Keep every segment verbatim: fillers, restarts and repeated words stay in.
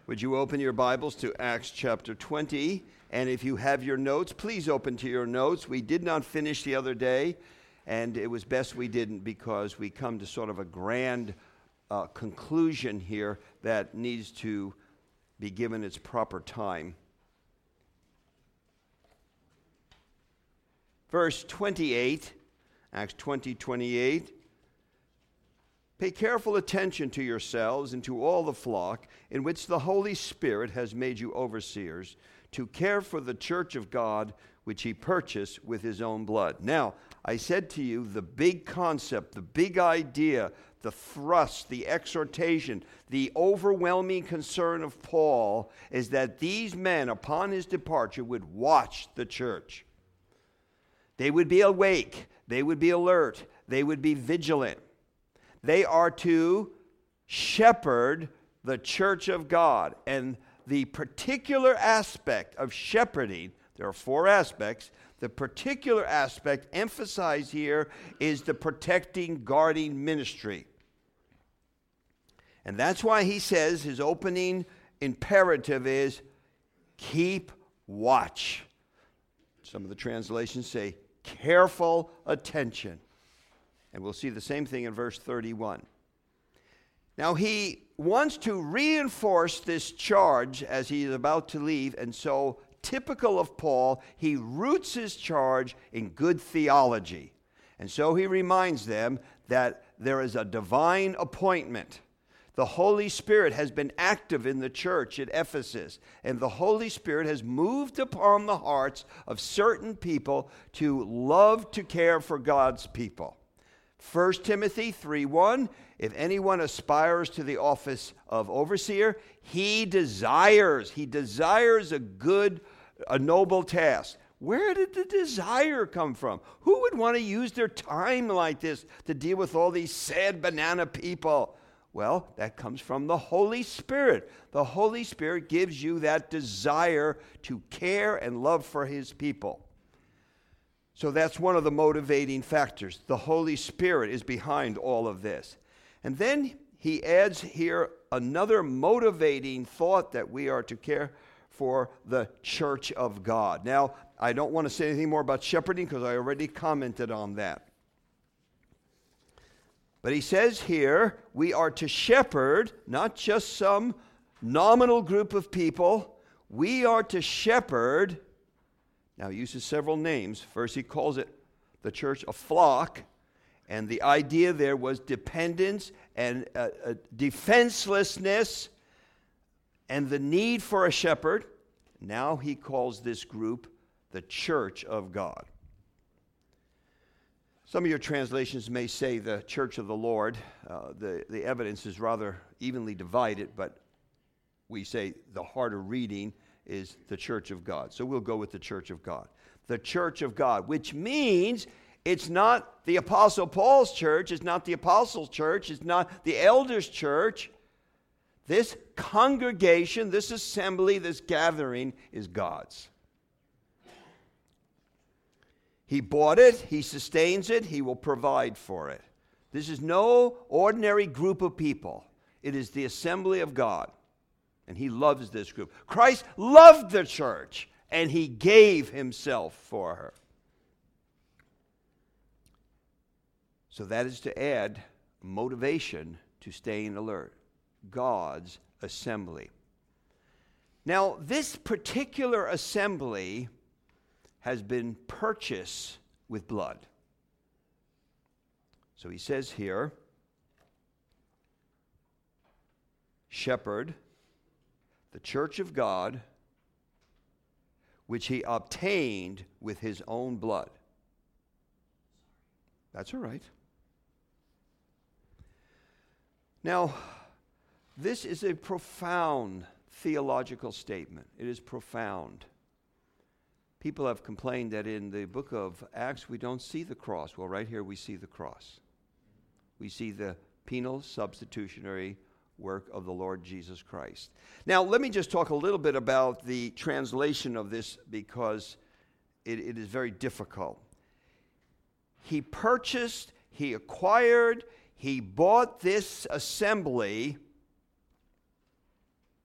Would you open your Bibles to Acts chapter twenty? And if you have your notes, please open to your notes. We did not finish the other day, and it was best we didn't because we come to sort of a grand uh, conclusion here that needs to be given its proper time. Verse twenty-eight, Acts twenty, twenty-eight. Pay careful attention to yourselves and to all the flock in which the Holy Spirit has made you overseers to care for the church of God which he purchased with his own blood. Now, I said to you, the big concept, the big idea, the thrust, the exhortation, the overwhelming concern of Paul is that these men, upon his departure, would watch the church. They would be awake. They would be alert. They would be vigilant. They are to shepherd the church of God. And the particular aspect of shepherding, there are four aspects. The particular aspect emphasized here is the protecting, guarding ministry. And that's why he says his opening imperative is keep watch. Some of the translations say careful attention. And we'll see the same thing in verse thirty-one. Now he wants to reinforce this charge as he is about to leave, and so, typical of Paul, he roots his charge in good theology. And so he reminds them that there is a divine appointment. The Holy Spirit has been active in the church at Ephesus, and the Holy Spirit has moved upon the hearts of certain people to love to care for God's people. First Timothy three one, if anyone aspires to the office of overseer, he desires, he desires a good, a noble task. Where did the desire come from? Who would want to use their time like this to deal with all these sad banana people? Well, that comes from the Holy Spirit. The Holy Spirit gives you that desire to care and love for his people. So that's one of the motivating factors. The Holy Spirit is behind all of this. And then he adds here another motivating thought that we are to care for the church of God. Now, I don't want to say anything more about shepherding because I already commented on that. But he says here, we are to shepherd not just some nominal group of people. We are to shepherd. Now, he uses several names. First, he calls it the church a flock. And the idea there was dependence and uh, uh, defenselessness and the need for a shepherd. Now he calls this group the church of God. Some of your translations may say the church of the Lord. Uh, the, the evidence is rather evenly divided, but we say the harder reading is the church of God. So we'll go with the church of God. The church of God, which means it's not the Apostle Paul's church, it's not the apostles' church, it's not the elders' church. This congregation, this assembly, this gathering is God's. He bought it, he sustains it, he will provide for it. This is no ordinary group of people. It is the assembly of God. And he loves this group. Christ loved the church, and he gave himself for her. So that is to add motivation to staying alert. God's assembly. Now, this particular assembly has been purchased with blood. So he says here, shepherd the church of God, which he obtained with his own blood. That's all right. Now, this is a profound theological statement. It is profound. People have complained that in the book of Acts we don't see the cross. Well, right here we see the cross. We see the penal substitutionary work of the Lord Jesus Christ. Now, let me just talk a little bit about the translation of this because it, it is very difficult. He purchased, he acquired, he bought this assembly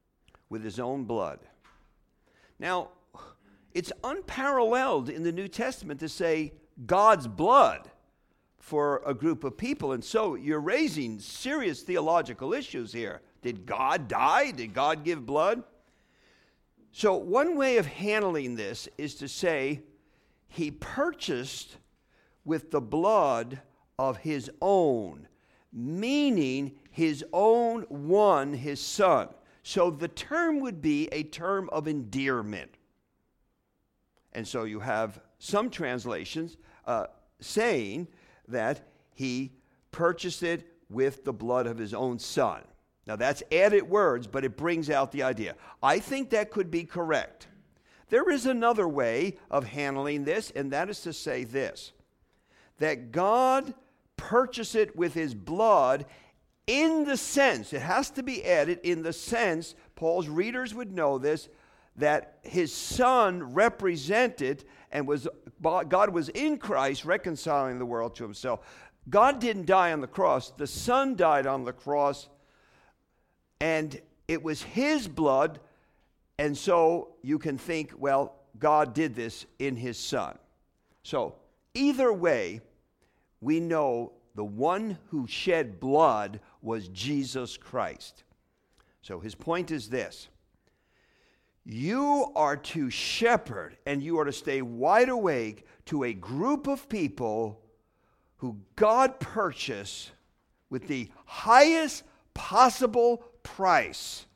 with his own blood. Now, it's unparalleled in the New Testament to say God's blood for a group of people. And so you're raising serious theological issues here. Did God die? Did God give blood? So one way of handling this is to say he purchased with the blood of his own, meaning his own one, his son. So the term would be a term of endearment. And so you have some translations uh, saying that he purchased it with the blood of his own son. Now that's added words, but it brings out the idea. I think that could be correct. There is another way of handling this, and that is to say this, that God purchased it with his blood in the sense, it has to be added in the sense, Paul's readers would know this, that his son represented and was, God was in Christ reconciling the world to himself. God didn't die on the cross. The son died on the cross, and it was his blood, and so you can think, well, God did this in his son. So either way, we know the one who shed blood was Jesus Christ. So his point is this. You are to shepherd and you are to stay wide awake to a group of people who God purchased with the highest possible price,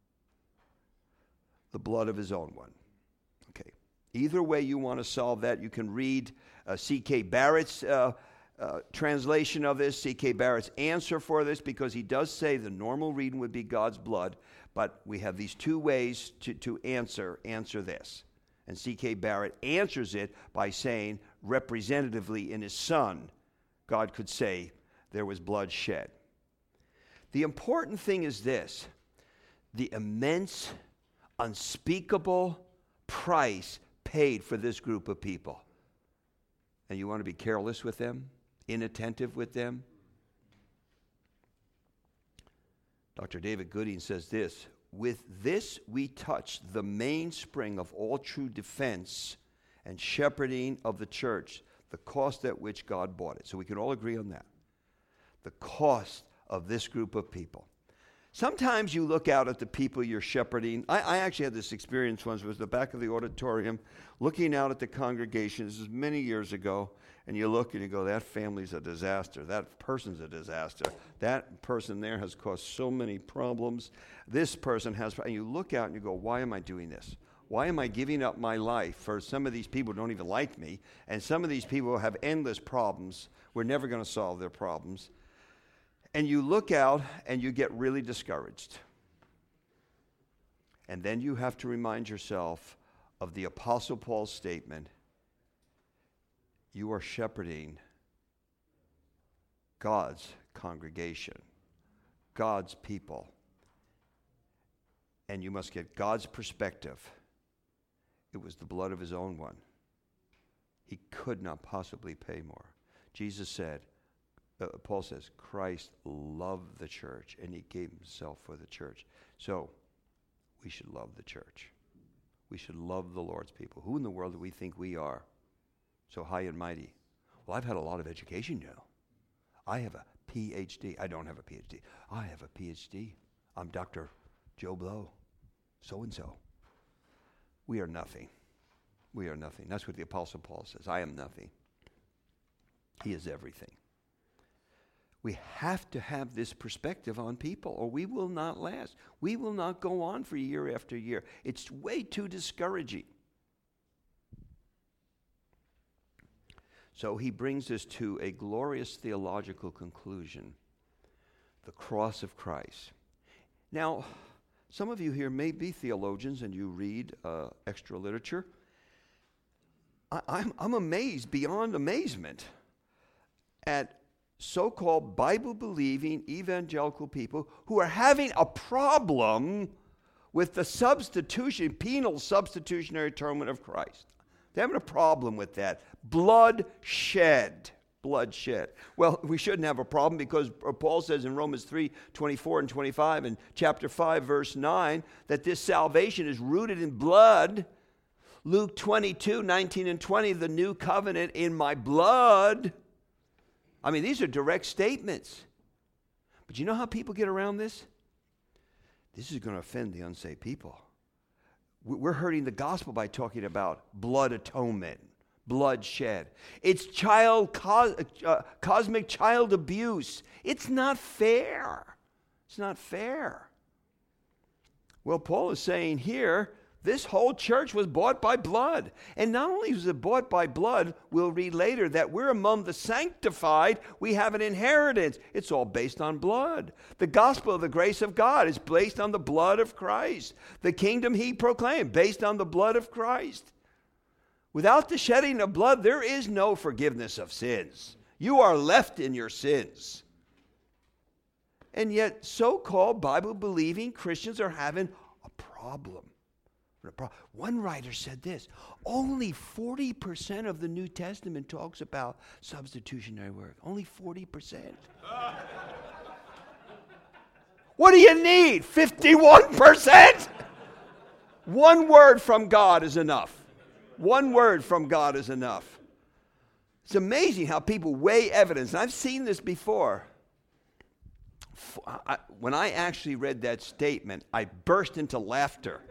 the blood of his own one. Okay. Either way you want to solve that, you can read uh, C K Barrett's uh, uh, translation of this, C K Barrett's answer for this, because he does say the normal reading would be God's blood, but we have these two ways to, to answer, answer this. And C K Barrett answers it by saying, representatively in his son, God could say there was blood shed. The important thing is this, the immense, unspeakable price paid for this group of people. And you want to be careless with them, inattentive with them? Doctor David Gooding says this, with this we touch the mainspring of all true defense and shepherding of the church, the cost at which God bought it. So we can all agree on that. The cost of this group of people. Sometimes you look out at the people you're shepherding. I, I actually had this experience once. It was the back of the auditorium, looking out at the congregation. This is many years ago. And you look and you go, that family's a disaster. That person's a disaster. That person there has caused so many problems. This person has, and you look out and you go, why am I doing this? Why am I giving up my life for some of these people who don't even like me? And some of these people have endless problems. We're never going to solve their problems. And you look out and you get really discouraged. And then you have to remind yourself of the Apostle Paul's statement, you are shepherding God's congregation, God's people. And you must get God's perspective. It was the blood of his own one. He could not possibly pay more. Jesus said, uh, Paul says, Christ loved the church and he gave himself for the church. So we should love the church. We should love the Lord's people. Who in the world do we think we are? So high and mighty. Well, I've had a lot of education, you know. I have a P H D. I don't have a P H D. I have a P H D. I'm Doctor Joe Blow, so-and-so. We are nothing. We are nothing. That's what the Apostle Paul says. I am nothing. He is everything. We have to have this perspective on people or we will not last. We will not go on for year after year. It's way too discouraging. So he brings us to a glorious theological conclusion, the cross of Christ. Now, some of you here may be theologians and you read uh, extra literature. I, I'm, I'm amazed beyond amazement at so-called Bible-believing evangelical people who are having a problem with the substitution, penal substitutionary atonement of Christ. They're having a problem with that. Blood shed. bloodshed. Well, we shouldn't have a problem because Paul says in Romans three, twenty-four and twenty-five and chapter five, verse nine, that this salvation is rooted in blood. Luke twenty-two, nineteen and twenty, the new covenant in my blood. I mean, these are direct statements. But you know how people get around this? This is going to offend the unsaved people. We're hurting the gospel by talking about blood atonement, bloodshed. It's child cos- uh, cosmic child abuse. It's not fair. It's not fair. Well, Paul is saying here, this whole church was bought by blood. And not only was it bought by blood, we'll read later that we're among the sanctified. We have an inheritance. It's all based on blood. The gospel of the grace of God is based on the blood of Christ. The kingdom he proclaimed, based on the blood of Christ. Without the shedding of blood, there is no forgiveness of sins. You are left in your sins. And yet, so-called Bible-believing Christians are having a problem. One writer said this, only forty percent of the New Testament talks about substitutionary work. Only forty percent. What do you need? fifty-one percent? One word from God is enough. One word from God is enough. It's amazing how people weigh evidence. And I've seen this before. I, when I actually read that statement, I burst into laughter.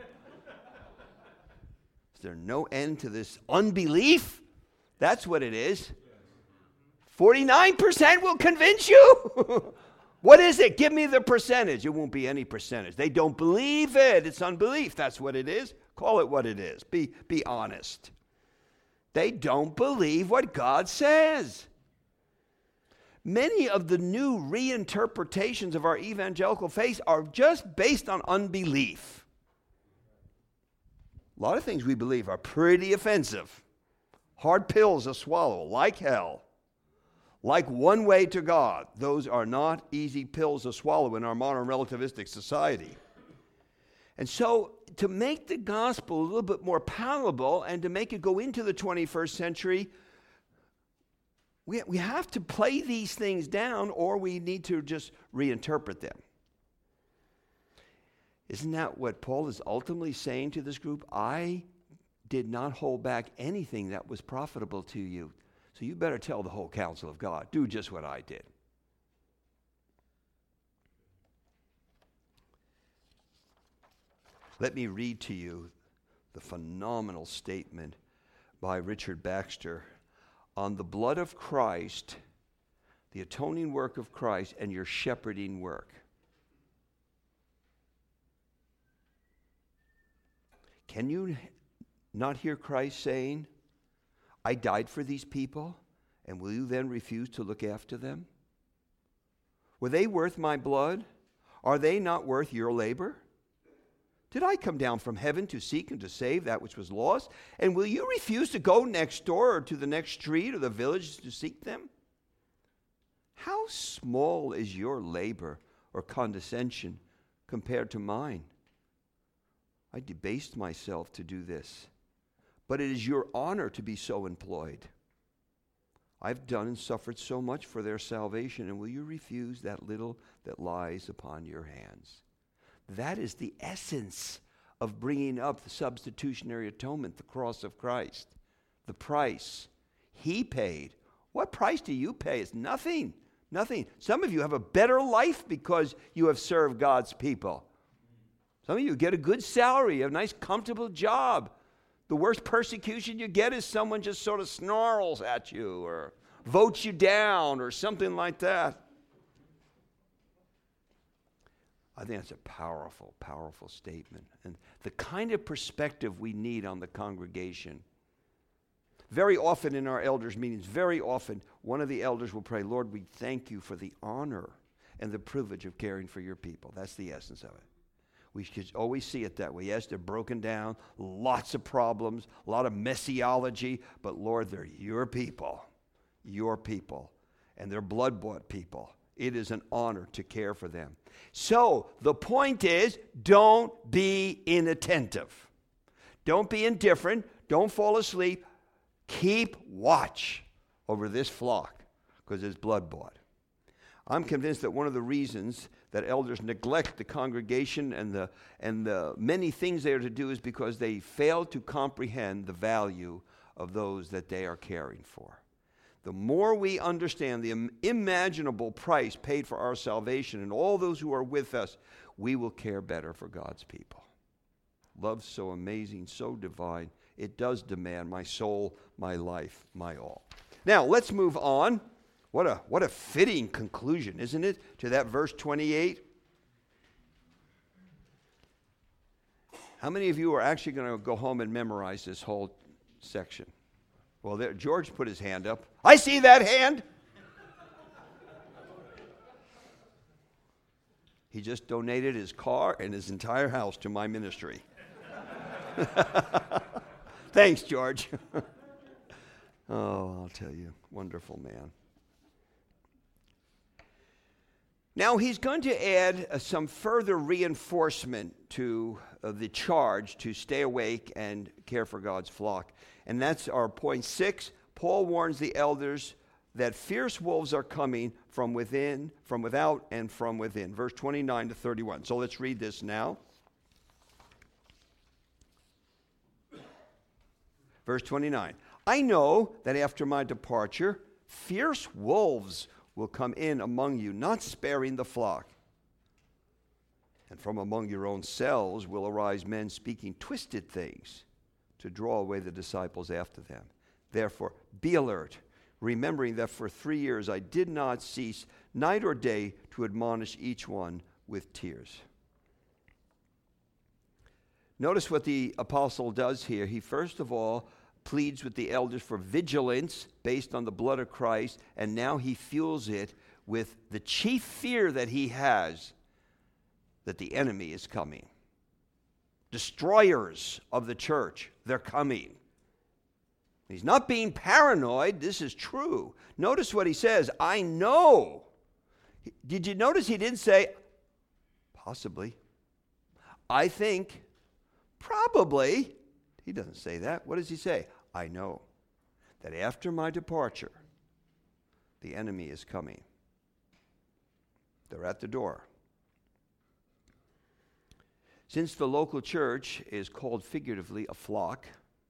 Is there no end to this unbelief? That's what it is. forty-nine percent will convince you? What is it? Give me the percentage. It won't be any percentage. They don't believe it. It's unbelief. That's what it is. Call it what it is. Be, be honest. They don't believe what God says. Many of the new reinterpretations of our evangelical faith are just based on unbelief. A lot of things we believe are pretty offensive. Hard pills to swallow, like hell. Like one way to God. Those are not easy pills to swallow in our modern relativistic society. And so, to make the gospel a little bit more palatable and to make it go into the twenty-first century, we, we have to play these things down, or we need to just reinterpret them. Isn't that what Paul is ultimately saying to this group? I did not hold back anything that was profitable to you. So you better tell the whole counsel of God. Do just what I did. Let me read to you the phenomenal statement by Richard Baxter on the blood of Christ, the atoning work of Christ, and your shepherding work. Can you not hear Christ saying, I died for these people, and will you then refuse to look after them? Were they worth my blood? Are they not worth your labor? Did I come down from heaven to seek and to save that which was lost? And will you refuse to go next door or to the next street or the village to seek them? How small is your labor or condescension compared to mine? I debased myself to do this, but it is your honor to be so employed. I've done and suffered so much for their salvation, and will you refuse that little that lies upon your hands? That is the essence of bringing up the substitutionary atonement, the cross of Christ, the price he paid. What price do you pay? It's nothing, nothing. Some of you have a better life because you have served God's people. Some of you get a good salary, you have a nice, comfortable job. The worst persecution you get is someone just sort of snarls at you or votes you down or something like that. I think that's a powerful, powerful statement. And the kind of perspective we need on the congregation. Very often in our elders' meetings, very often, one of the elders will pray, Lord, we thank you for the honor and the privilege of caring for your people. That's the essence of it. We should always see it that way. Yes, they're broken down, lots of problems, a lot of messiology, but Lord, they're your people, your people, and they're blood-bought people. It is an honor to care for them. So the point is, don't be inattentive. Don't be indifferent. Don't fall asleep. Keep watch over this flock. because it's blood bought. I'm convinced that one of the reasons that elders neglect the congregation and the and the many things they are to do is because they fail to comprehend the value of those that they are caring for. The more we understand the unimaginable price paid for our salvation and all those who are with us, we will care better for God's people. Love so amazing, so divine, it does demand my soul, my life, my all. Now, let's move on. What a what a fitting conclusion, isn't it, to that verse twenty-eight? How many of you are actually going to go home and memorize this whole section? Well, there, George put his hand up. I see that hand. He just donated his car and his entire house to my ministry. Thanks, George. Oh, I'll tell you, wonderful man. Now, he's going to add uh, some further reinforcement to uh, the charge to stay awake and care for God's flock. And that's our point six. Paul warns the elders that fierce wolves are coming from within, from without, and from within. Verse twenty-nine to thirty-one. So let's read this now. Verse twenty-nine. I know that after my departure, fierce wolves will come in among you, not sparing the flock. And from among your own selves will arise men speaking twisted things to draw away the disciples after them. Therefore, be alert, remembering that for three years I did not cease night or day to admonish each one with tears. Notice what the apostle does here. He first of all pleads with the elders for vigilance based on the blood of Christ, and now he fuels it with the chief fear that he has, that the enemy is coming. Destroyers of the church, they're coming. He's not being paranoid. This is true. Notice what he says, I know. Did you notice he didn't say, possibly, I think, probably? He doesn't say that. What does he say? I know that after my departure, the enemy is coming. They're at the door. Since the local church is called figuratively a flock,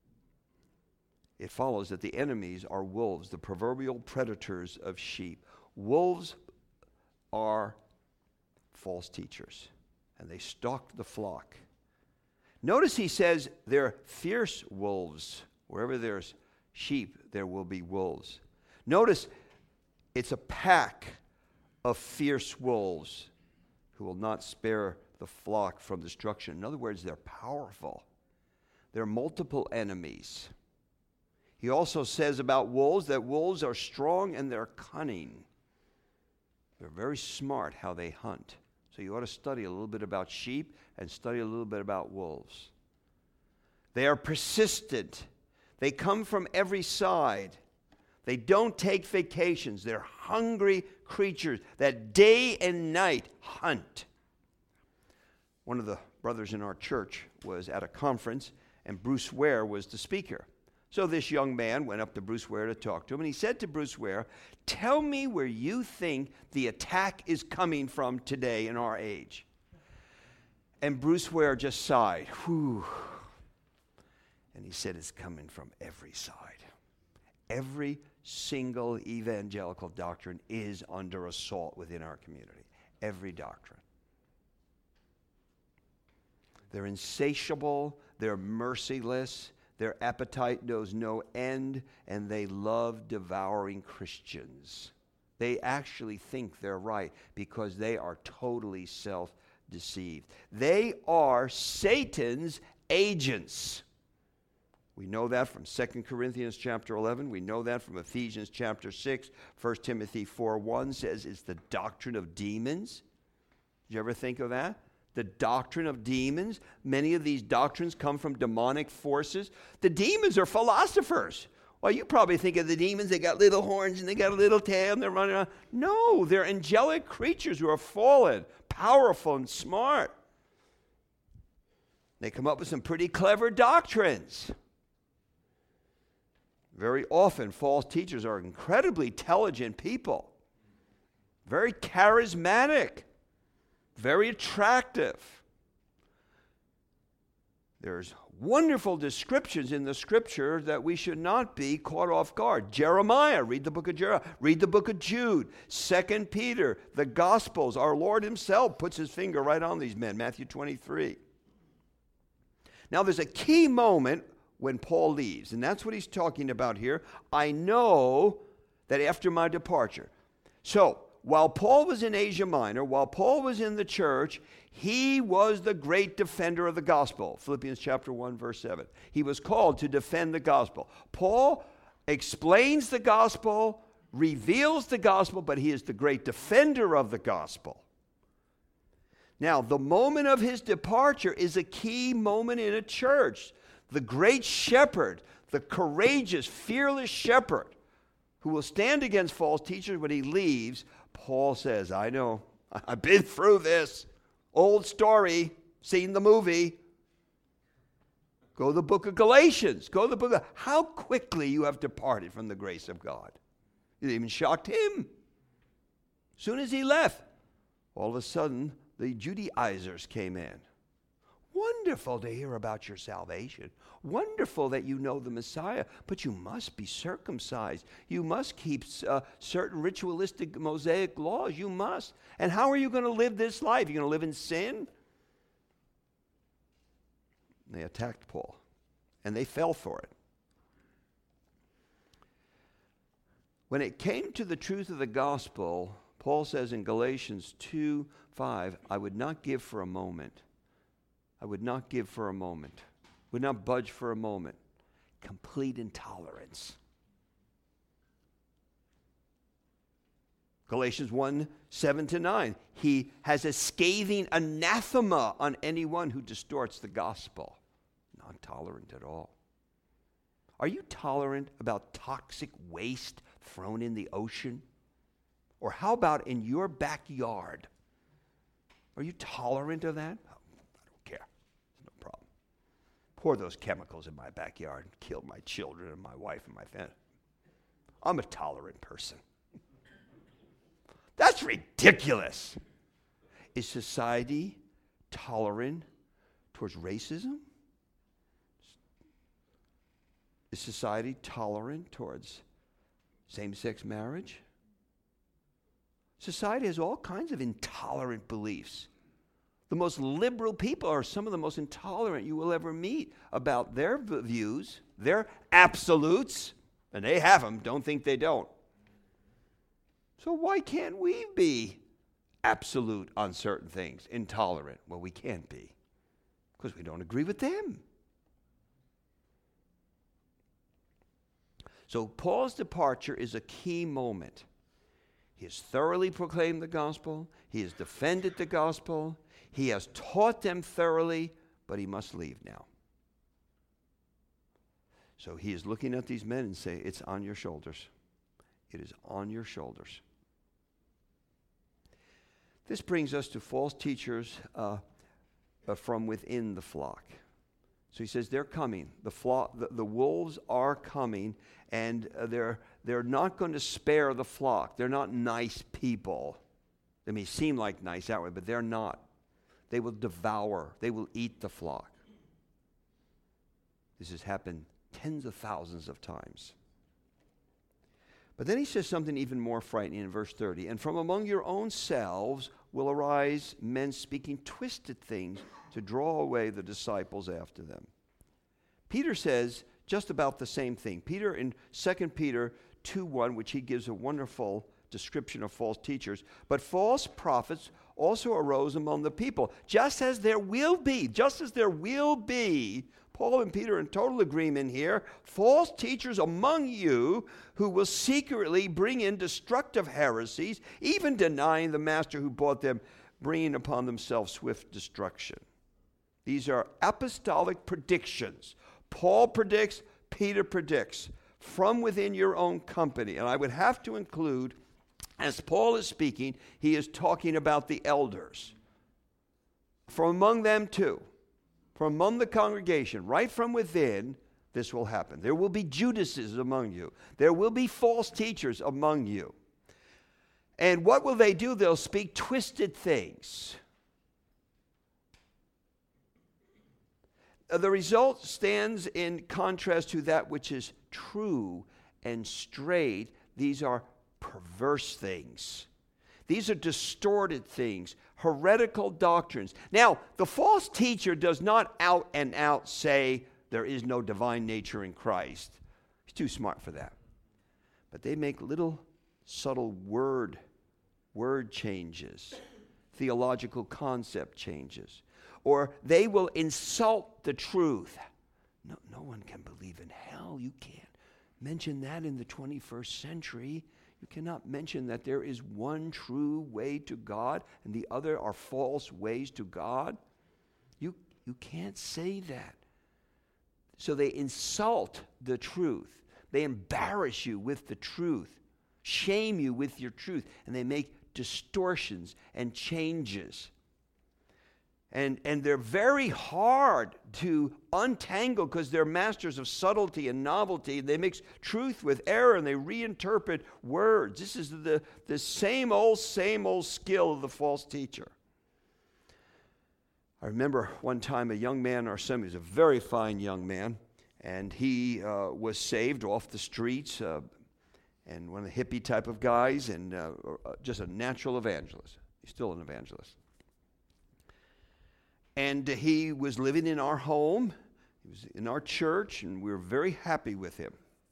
it follows that the enemies are wolves, the proverbial predators of sheep. Wolves are false teachers, and they stalk the flock. Notice he says they're fierce wolves. Wherever there's sheep, there will be wolves. Notice it's a pack of fierce wolves who will not spare the flock from destruction. In other words, they're powerful. There are multiple enemies. He also says about wolves that wolves are strong and they're cunning. They're very smart how they hunt. So you ought to study a little bit about sheep and study a little bit about wolves. They are persistent. They come from every side. They don't take vacations. They're hungry creatures that day and night hunt. One of the brothers in our church was at a conference, and Bruce Ware was the speaker. So this young man went up to Bruce Ware to talk to him, and he said to Bruce Ware, tell me where you think the attack is coming from today in our age. And Bruce Ware just sighed, whew. And he said, it's coming from every side. Every single evangelical doctrine is under assault within our community. Every doctrine. They're insatiable, they're merciless, their appetite knows no end, and they love devouring Christians. They actually think they're right because they are totally self-deceived. They are Satan's agents. We know that from Second Corinthians chapter eleven. We know that from Ephesians chapter six. First Timothy four one says it's the doctrine of demons. Did you ever think of that? The doctrine of demons. Many of these doctrines come from demonic forces. The demons are philosophers. Well, you probably think of the demons, they got little horns and they got a little tail and they're running around. No, they're angelic creatures who are fallen, powerful and smart. They come up with some pretty clever doctrines. Very often, false teachers are incredibly intelligent people, very charismatic, very attractive. There's wonderful descriptions in the scripture that we should not be caught off guard. Jeremiah, read the book of Jeremiah, read the book of Jude, Second Peter, the Gospels. Our Lord himself puts his finger right on these men, Matthew twenty-three. Now there's a key moment when Paul leaves, and that's what he's talking about here. I know that after my departure. So, while Paul was in Asia Minor, while Paul was in the church, he was the great defender of the gospel. Philippians chapter one, verse seven. He was called to defend the gospel. Paul explains the gospel, reveals the gospel, but he is the great defender of the gospel. Now, the moment of his departure is a key moment in a church. The great shepherd, the courageous, fearless shepherd who will stand against false teachers when he leaves, Paul says, I know, I've been through this. Old story, seen the movie. Go to the book of Galatians. Go to the book of, how quickly you have departed from the grace of God. It even shocked him. As soon as he left, all of a sudden, the Judaizers came in. Wonderful to hear about your salvation. Wonderful that you know the Messiah, but you must be circumcised. You must keep uh, certain ritualistic Mosaic laws. You must. And how are you going to live this life? You're going to live in sin? They attacked Paul, and they fell for it. When it came to the truth of the gospel, Paul says in Galatians two five, I would not give for a moment. I would not give for a moment, would not budge for a moment. Complete intolerance. Galatians one, seven to nine. He has a scathing anathema on anyone who distorts the gospel. Not tolerant at all. Are you tolerant about toxic waste thrown in the ocean? Or how about in your backyard? Are you tolerant of that? Pour those chemicals in my backyard and kill my children and my wife and my family. I'm a tolerant person. That's ridiculous. Is society tolerant towards racism? Is society tolerant towards same-sex marriage? Society has all kinds of intolerant beliefs. The most liberal people are some of the most intolerant you will ever meet about their views, their absolutes, and they have them, don't think they don't. So why can't we be absolute on certain things, intolerant? Well, we can't be, because we don't agree with them. So Paul's departure is a key moment. He has thoroughly proclaimed the gospel. He has defended the gospel. He has taught them thoroughly, but he must leave now. So he is looking at these men and saying, it's on your shoulders. It is on your shoulders. This brings us to false teachers uh, uh, from within the flock. So he says they're coming. The, flock, the, the wolves are coming, and uh, they're, they're not going to spare the flock. They're not nice people. They may seem like nice that way, but they're not. They will devour. They will eat the flock. This has happened tens of thousands of times. But then he says something even more frightening in verse thirty. And from among your own selves will arise men speaking twisted things to draw away the disciples after them. Peter says just about the same thing. Peter in Second Peter two one, which he gives a wonderful description of false teachers. But false prophets also arose among the people, just as there will be, just as there will be, Paul and Peter in total agreement here, false teachers among you who will secretly bring in destructive heresies, even denying the master who bought them, bringing upon themselves swift destruction. These are apostolic predictions. Paul predicts, Peter predicts, from within your own company. And I would have to include, as Paul is speaking, he is talking about the elders. From among them too, from among the congregation, right from within, this will happen. There will be Judases among you. There will be false teachers among you. And what will they do? They'll speak twisted things. The result stands in contrast to that which is true and straight. These are perverse things. These are distorted things, heretical doctrines. Now, the false teacher does not out and out say there is no divine nature in Christ. He's too smart for that. But they make little subtle word, word changes, theological concept changes. Or they will insult the truth. No, no one can believe in hell. You can't mention that in the twenty-first century. You cannot mention that there is one true way to God and the other are false ways to God. You, you can't say that. So they insult the truth. They embarrass you with the truth, shame you with your truth, and they make distortions and changes. And, and they're very hard to untangle because they're masters of subtlety and novelty. They mix truth with error and they reinterpret words. This is the, the same old, same old skill of the false teacher. I remember one time a young man in our assembly, he was a very fine young man, and he uh, was saved off the streets, uh, and one of the hippie type of guys, and uh, just a natural evangelist. He's still an evangelist. And he was living in our home. He was in our church, and we were very happy with him.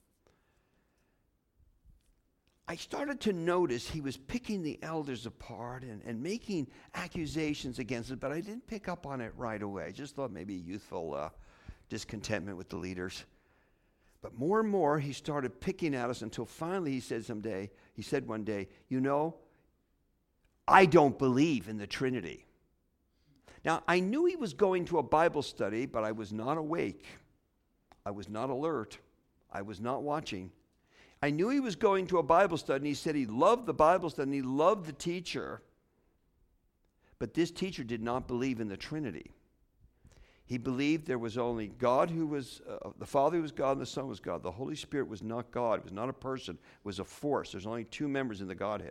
I started to notice he was picking the elders apart and, and making accusations against us, but I didn't pick up on it right away. I just thought maybe youthful uh, discontentment with the leaders. But more and more, he started picking at us until finally he said someday, he said one day, you know, I don't believe in the Trinity. Now, I knew he was going to a Bible study, but I was not awake. I was not alert. I was not watching. I knew he was going to a Bible study, and he said he loved the Bible study, and he loved the teacher. But this teacher did not believe in the Trinity. He believed there was only God who was, uh, the Father was God, and the Son was God. The Holy Spirit was not God. It was not a person. It was a force. There's only two members in the Godhead.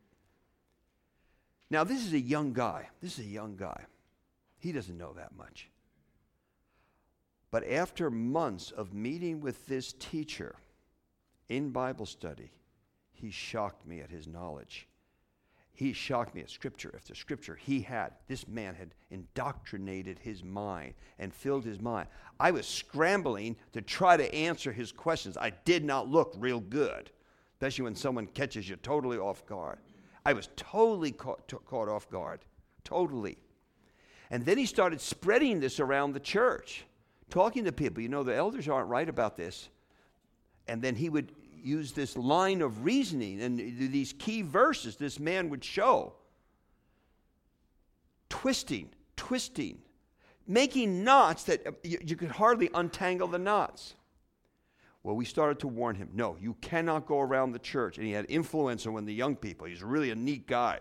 Now, this is a young guy. This is a young guy. He doesn't know that much. But after months of meeting with this teacher in Bible study, he shocked me at his knowledge. He shocked me at Scripture after Scripture. He had, this man had indoctrinated his mind and filled his mind. I was scrambling to try to answer his questions. I did not look real good, especially when someone catches you totally off guard. I was totally caught, t- caught off guard, totally. And then he started spreading this around the church, talking to people. You know, the elders aren't right about this. And then he would use this line of reasoning and these key verses this man would show. Twisting, twisting, making knots that you, you could hardly untangle the knots. Well, we started to warn him, no, you cannot go around the church. And he had influence on the young people. He's really a neat guy.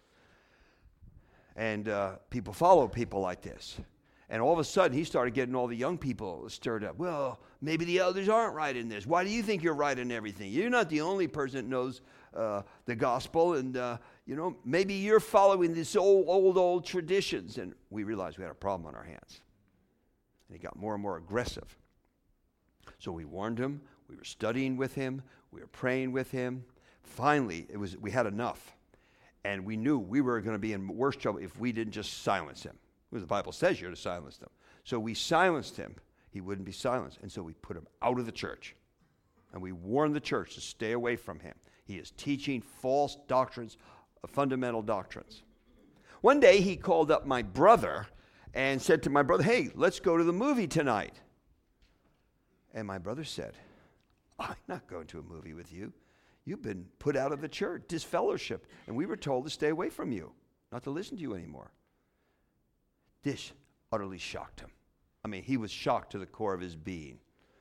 And uh, people follow people like this. And all of a sudden, he started getting all the young people stirred up. Well, maybe the elders aren't right in this. Why do you think you're right in everything? You're not the only person that knows uh, the gospel. And, uh, you know, maybe you're following this old, old, old traditions. And we realized we had a problem on our hands. And he got more and more aggressive. So we warned him. We were studying with him. We were praying with him. Finally, it was we had enough. And we knew we were going to be in worse trouble if we didn't just silence him. Because the Bible says you're to silence them. So we silenced him. He wouldn't be silenced. And so we put him out of the church. And we warned the church to stay away from him. He is teaching false doctrines, uh, fundamental doctrines. One day he called up my brother and said to my brother, hey, let's go to the movie tonight. And my brother said, I'm not going to a movie with you. You've been put out of the church, disfellowshipped, and we were told to stay away from you, not to listen to you anymore. This utterly shocked him. I mean, he was shocked to the core of his being.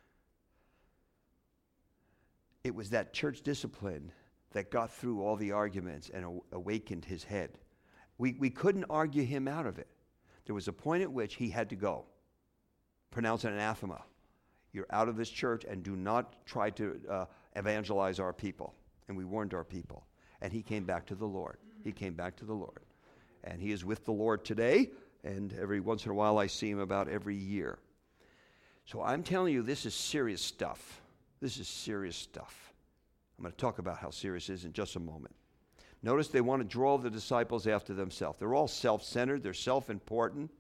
It was that church discipline that got through all the arguments and aw- awakened his head. We, we couldn't argue him out of it. There was a point at which he had to go, pronounce an anathema. You're out of this church, and do not try to uh, evangelize our people. And we warned our people. And he came back to the Lord. He came back to the Lord. And he is with the Lord today, and every once in a while I see him about every year. So I'm telling you, this is serious stuff. This is serious stuff. I'm going to talk about how serious it is in just a moment. Notice they want to draw the disciples after themselves. They're all self-centered. They're self-important.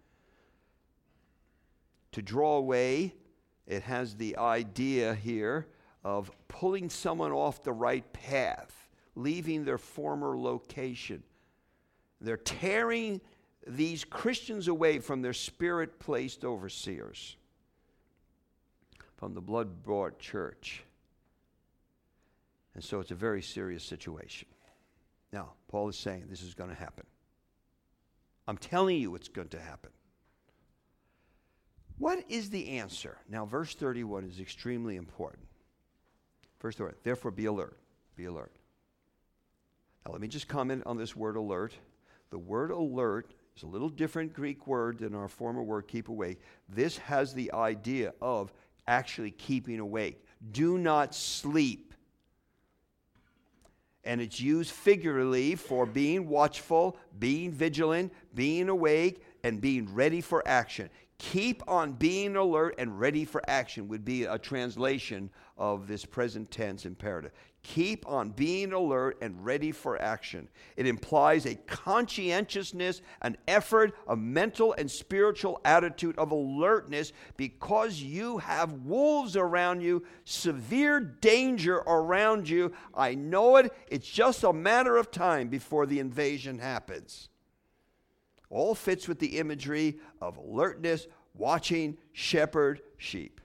To draw away, it has the idea here of pulling someone off the right path, leaving their former location. They're tearing these Christians away from their spirit-placed overseers, from the blood-bought church. And so it's a very serious situation. Now, Paul is saying this is going to happen. I'm telling you it's going to happen. What is the answer? Now, verse thirty-one is extremely important. Verse thirty-one, therefore be alert. Be alert. Now, let me just comment on this word alert. The word alert is a little different Greek word than our former word keep awake. This has the idea of actually keeping awake. Do not sleep. And it's used figuratively for being watchful, being vigilant, being awake, and being ready for action. Keep on being alert and ready for action would be a translation of this present tense imperative. Keep on being alert and ready for action. It implies a conscientiousness, an effort, a mental and spiritual attitude of alertness because you have wolves around you, severe danger around you. I know it. It's just a matter of time before the invasion happens. All fits with the imagery of alertness, watching, shepherd, sheep.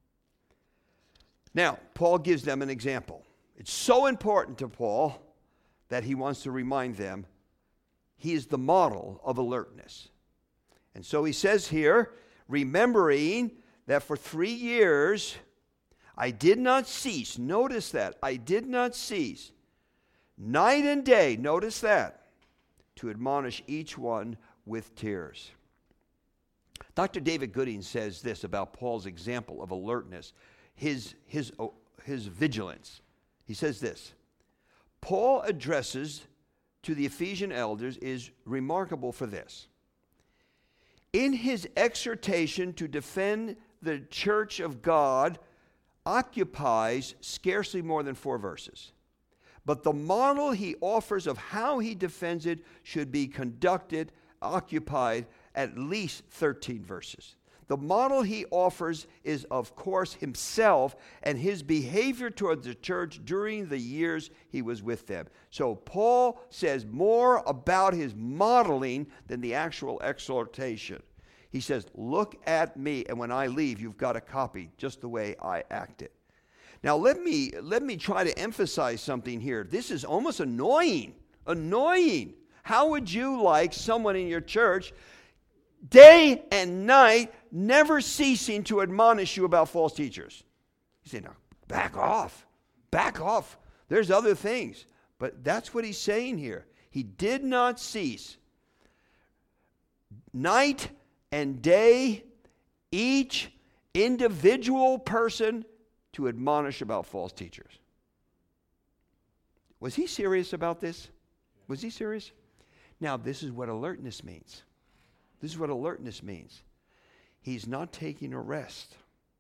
Now, Paul gives them an example. It's so important to Paul that he wants to remind them he is the model of alertness. And so he says here, remembering that for three years I did not cease. Notice that. I did not cease. Night and day, notice that, to admonish each one with tears. Doctor David Gooding says this about Paul's example of alertness, his, his, his vigilance. He says this, Paul addresses to the Ephesian elders is remarkable for this. In his exhortation to defend the church of God occupies scarcely more than four verses. But the model he offers of how he defends it should be conducted, occupied at least thirteen verses. The model he offers is, of course, himself and his behavior toward the church during the years he was with them. So Paul says more about his modeling than the actual exhortation. He says, look at me, and when I leave, you've got a copy just the way I acted. Now, let me, let me try to emphasize something here. This is almost annoying. Annoying. How would you like someone in your church day and night, never ceasing to admonish you about false teachers? You say, no, back off. Back off. There's other things. But that's what he's saying here. He did not cease. Night and day, each individual person to admonish about false teachers. Was he serious about this? Was he serious? Now, this is what alertness means. This is what alertness means. He's not taking a rest.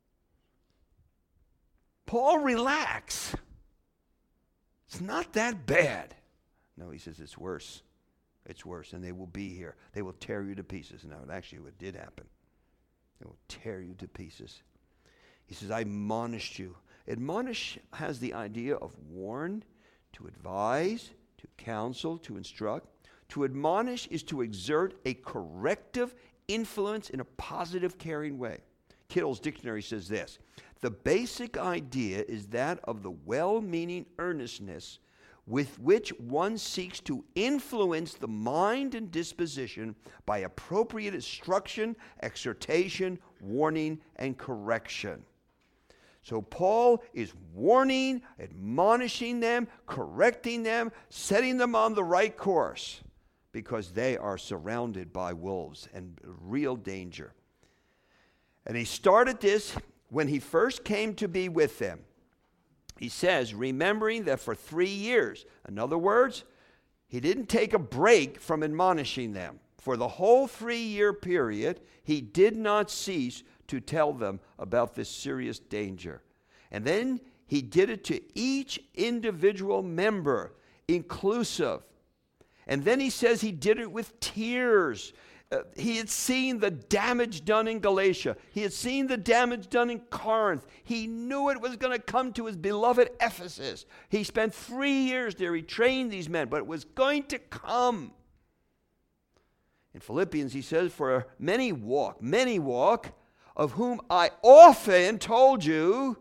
Paul, relax. It's not that bad. No, he says it's worse. It's worse, and they will be here. They will tear you to pieces. Now, actually, what did happen? They will tear you to pieces. He says, I admonished you. Admonish has the idea of warn, to advise, to counsel, to instruct. To admonish is to exert a corrective influence in a positive, caring way. Kittle's dictionary says this, the basic idea is that of the well-meaning earnestness with which one seeks to influence the mind and disposition by appropriate instruction, exhortation, warning, and correction. So Paul is warning, admonishing them, correcting them, setting them on the right course, because they are surrounded by wolves and real danger. And he started this when he first came to be with them, he says, remembering that for three years, in other words, he didn't take a break from admonishing them. For the whole three-year period, he did not cease to tell them about this serious danger. And then he did it to each individual member, inclusive. And then he says he did it with tears. Uh, he had seen the damage done in Galatia. He had seen the damage done in Corinth. He knew it was going to come to his beloved Ephesus. He spent three years there. He trained these men, but it was going to come. In Philippians, he says, for many walk, many walk, of whom I often told you,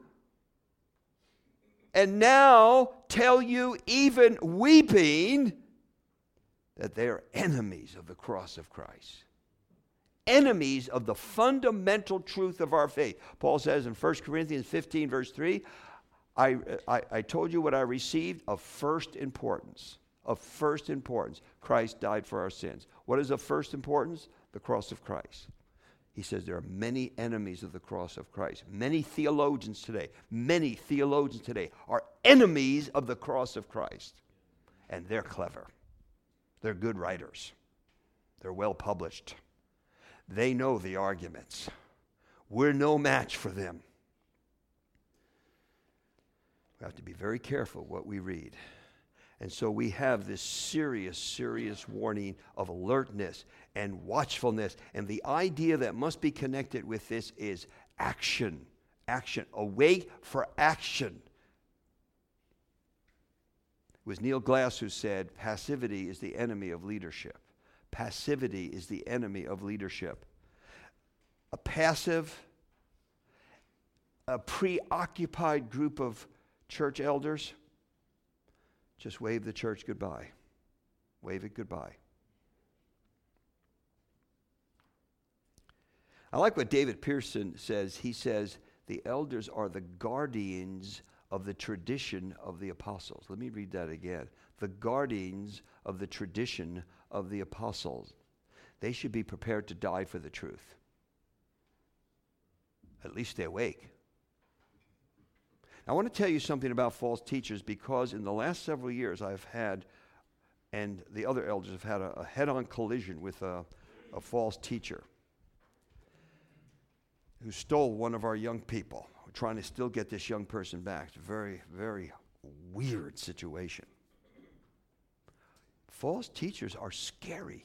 and now tell you, even weeping, that they are enemies of the cross of Christ. Enemies of the fundamental truth of our faith. Paul says in First Corinthians fifteen, verse three, I, I, I told you what I received of first importance. Of first importance. Christ died for our sins. What is of first importance? The cross of Christ. He says there are many enemies of the cross of Christ. Many theologians today, many theologians today are enemies of the cross of Christ. And they're clever. They're good writers. They're well published. They know the arguments. We're no match for them. We have to be very careful what we read. And so we have this serious, serious warning of alertness and watchfulness. And the idea that must be connected with this is action. Action. Awake for action. It was Neil Glass who said, passivity is the enemy of leadership. Passivity is the enemy of leadership. A passive, a preoccupied group of church elders just wave the church goodbye. Wave it goodbye. I like what David Pearson says. He says, the elders are the guardians of the tradition of the apostles. Let me read that again. The guardians of the tradition of the apostles. They should be prepared to die for the truth. At least stay awake. I want to tell you something about false teachers, because in the last several years I've had, and the other elders have had, a, a head-on collision with a, a false teacher who stole one of our young people. We're trying to still get this young person back. It's a very, very weird situation. False teachers are scary.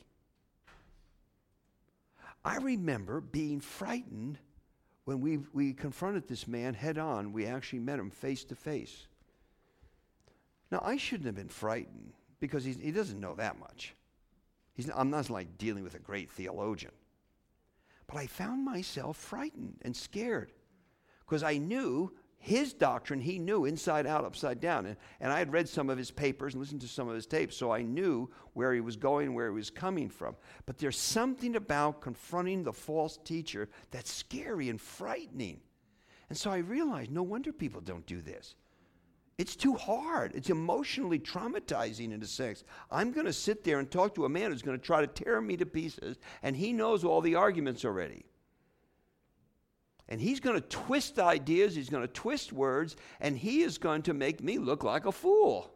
I remember being frightened when we, we confronted this man head on. We actually met him face to face. Now, I shouldn't have been frightened because he's, he doesn't know that much. He's, I'm not like dealing with a great theologian. But I found myself frightened and scared because I knew his doctrine, he knew inside out, upside down. And, and I had read some of his papers and listened to some of his tapes, so I knew where he was going, where he was coming from. But there's something about confronting the false teacher that's scary and frightening. And so I realized, no wonder people don't do this. It's too hard. It's emotionally traumatizing in a sense. I'm going to sit there and talk to a man who's going to try to tear me to pieces, and he knows all the arguments already. And he's going to twist ideas, he's going to twist words, and he is going to make me look like a fool.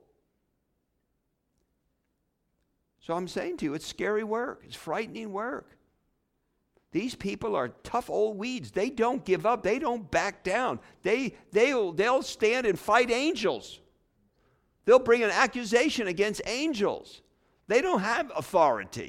So I'm saying to you, it's scary work. It's frightening work. These people are tough old weeds. They don't give up. They don't back down. They, they'll, they'll stand and fight angels. They'll bring an accusation against angels. They don't have authority.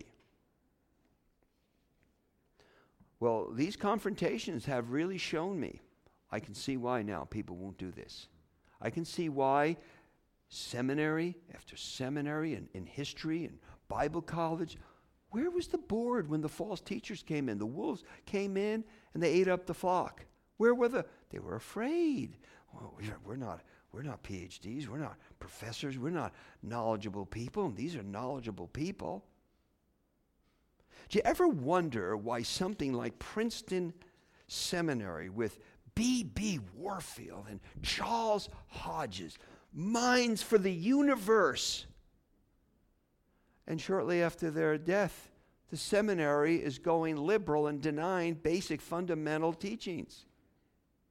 Well, these confrontations have really shown me. I can see why now people won't do this. I can see why seminary after seminary and in history and Bible college, where was the board when the false teachers came in? The wolves came in and they ate up the flock. Where were the? They were afraid. Well, we're not, we're not P H Ds. We're not professors. We're not knowledgeable people. These are knowledgeable people. Do you ever wonder why something like Princeton Seminary with B B Warfield and Charles Hodges, minds for the universe, and shortly after their death, the seminary is going liberal and denying basic fundamental teachings?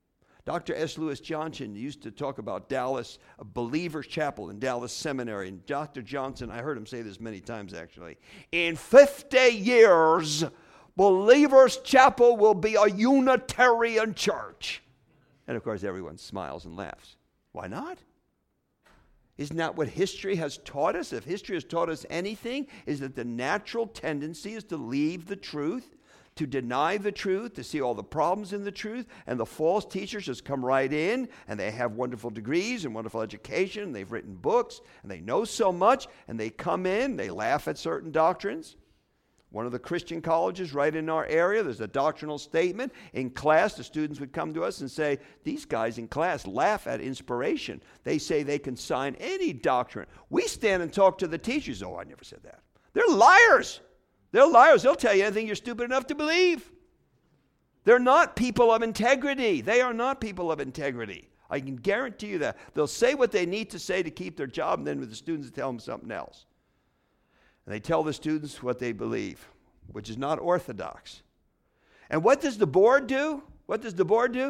Doctor S. Lewis Johnson used to talk about Dallas, a Believer's Chapel in Dallas Seminary. And Doctor Johnson, I heard him say this many times actually, in fifty years, Believer's Chapel will be a Unitarian church. And of course, everyone smiles and laughs. Why not? Isn't that what history has taught us? If history has taught us anything, is that the natural tendency is to leave the truth, to deny the truth, to see all the problems in the truth, and the false teachers just come right in, and they have wonderful degrees and wonderful education, and they've written books, and they know so much, and they come in, they laugh at certain doctrines. One of the Christian colleges right in our area, there's a doctrinal statement. In class, the students would come to us and say, these guys in class laugh at inspiration. They say they can sign any doctrine. We stand and talk to the teachers. Oh, I never said that. They're liars. They're liars. They'll tell you anything you're stupid enough to believe. They're not people of integrity. They are not people of integrity. I can guarantee you that. They'll say what they need to say to keep their job, and then with the students tell them something else. And they tell the students what they believe, which is not orthodox. And what does the board do? What does the board do?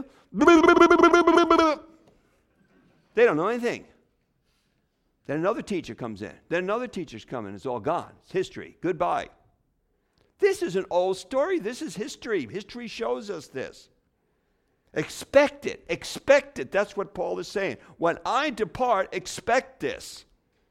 They don't know anything. Then another teacher comes in. Then another teacher's coming. It's all gone. It's history. Goodbye. This is an old story. This is history. History shows us this. Expect it. Expect it. That's what Paul is saying. When I depart, expect this.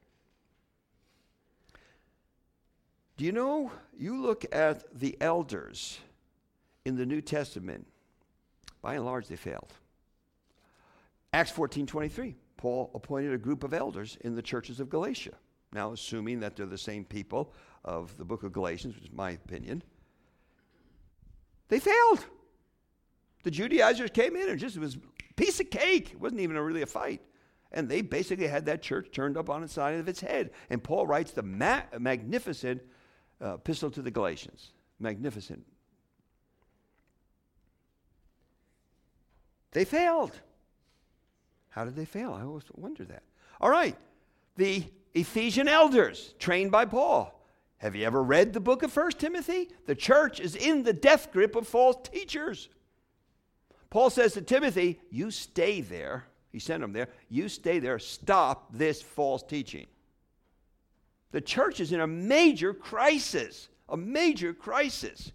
Do you know, you look at the elders in the New Testament, by and large they failed. Acts fourteen twenty-three, Paul appointed a group of elders in the churches of Galatia. Now, assuming that they're the same people of the book of Galatians, which is my opinion, they failed. The Judaizers came in and just, it was a piece of cake. It wasn't even a, really a fight. And they basically had that church turned up on its side of its head. And Paul writes the ma- magnificent uh, epistle to the Galatians. Magnificent. They failed. How did they fail? I always wonder that. All right. The Ephesian elders, trained by Paul. Have you ever read the book of First Timothy? The church is in the death grip of false teachers. Paul says to Timothy, you stay there. He sent him there. You stay there. Stop this false teaching. The church is in a major crisis. A major crisis.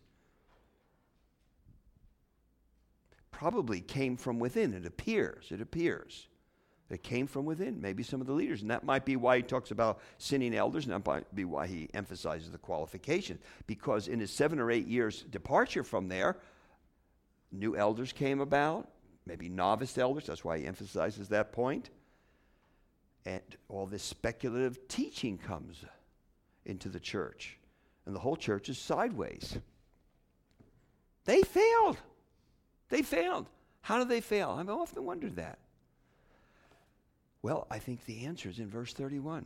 Probably came from within. It appears. It appears. It came from within. Maybe some of the leaders. And that might be why he talks about sinning elders. And that might be why he emphasizes the qualifications. Because in his seven or eight years departure from there, new elders came about. Maybe novice elders. That's why he emphasizes that point. And all this speculative teaching comes into the church. And the whole church is sideways. They failed. They failed. How did they fail? I've often wondered that. Well, I think the answer is in verse thirty-one.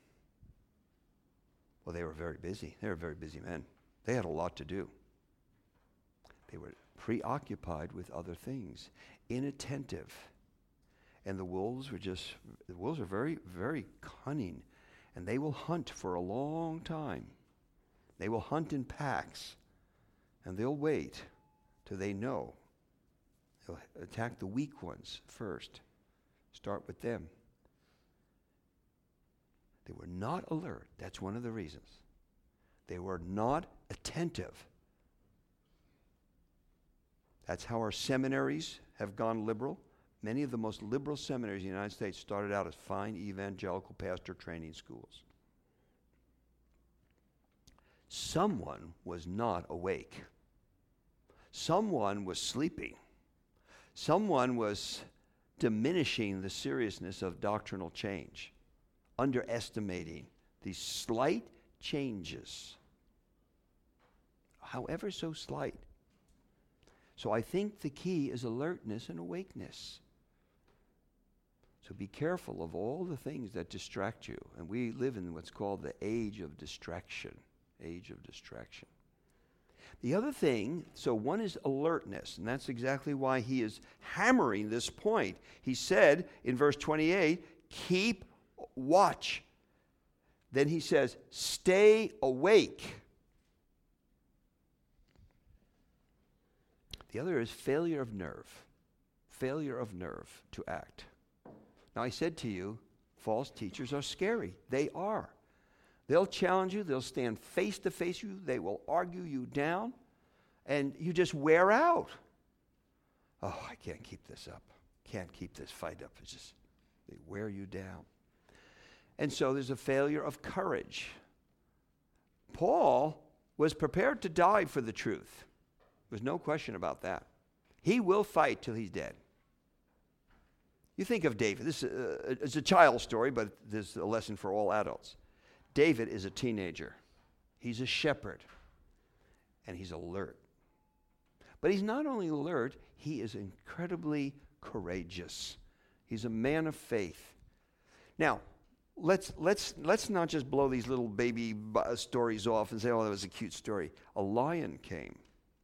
Well, they were very busy. They were very busy men. They had a lot to do. They were preoccupied with other things, inattentive. And the wolves were just, the wolves are very, very cunning. And they will hunt for a long time. They will hunt in packs. And they'll wait till they know. They'll attack the weak ones first. Start with them. They were not alert. That's one of the reasons. They were not attentive. That's how our seminaries have gone liberal. Many of the most liberal seminaries in the United States started out as fine evangelical pastor training schools. Someone was not awake. Someone was sleeping. Someone was diminishing the seriousness of doctrinal change, underestimating these slight changes, however so slight. So I think the key is alertness and awakeness. So be careful of all the things that distract you. And we live in what's called the age of distraction. Age of distraction. The other thing, so one is alertness, and that's exactly why he is hammering this point. He said in verse twenty-eight, keep watch. Then he says, stay awake. The other is failure of nerve. failure of nerve to act. Now, I said to you, false teachers are scary. They are. They'll challenge you. They'll stand face to face with you. They will argue you down, and you just wear out. Oh, I can't keep this up. Can't keep this fight up. It's just, they wear you down. And so there's a failure of courage. Paul was prepared to die for the truth. There's no question about that. He will fight till he's dead. You think of David. This uh, it's a child story, but there's a lesson for all adults. David is a teenager. He's a shepherd, and he's alert. But he's not only alert, he is incredibly courageous. He's a man of faith. Now, let's let's let's not just blow these little baby b- stories off and say, "Oh, that was a cute story." A lion came.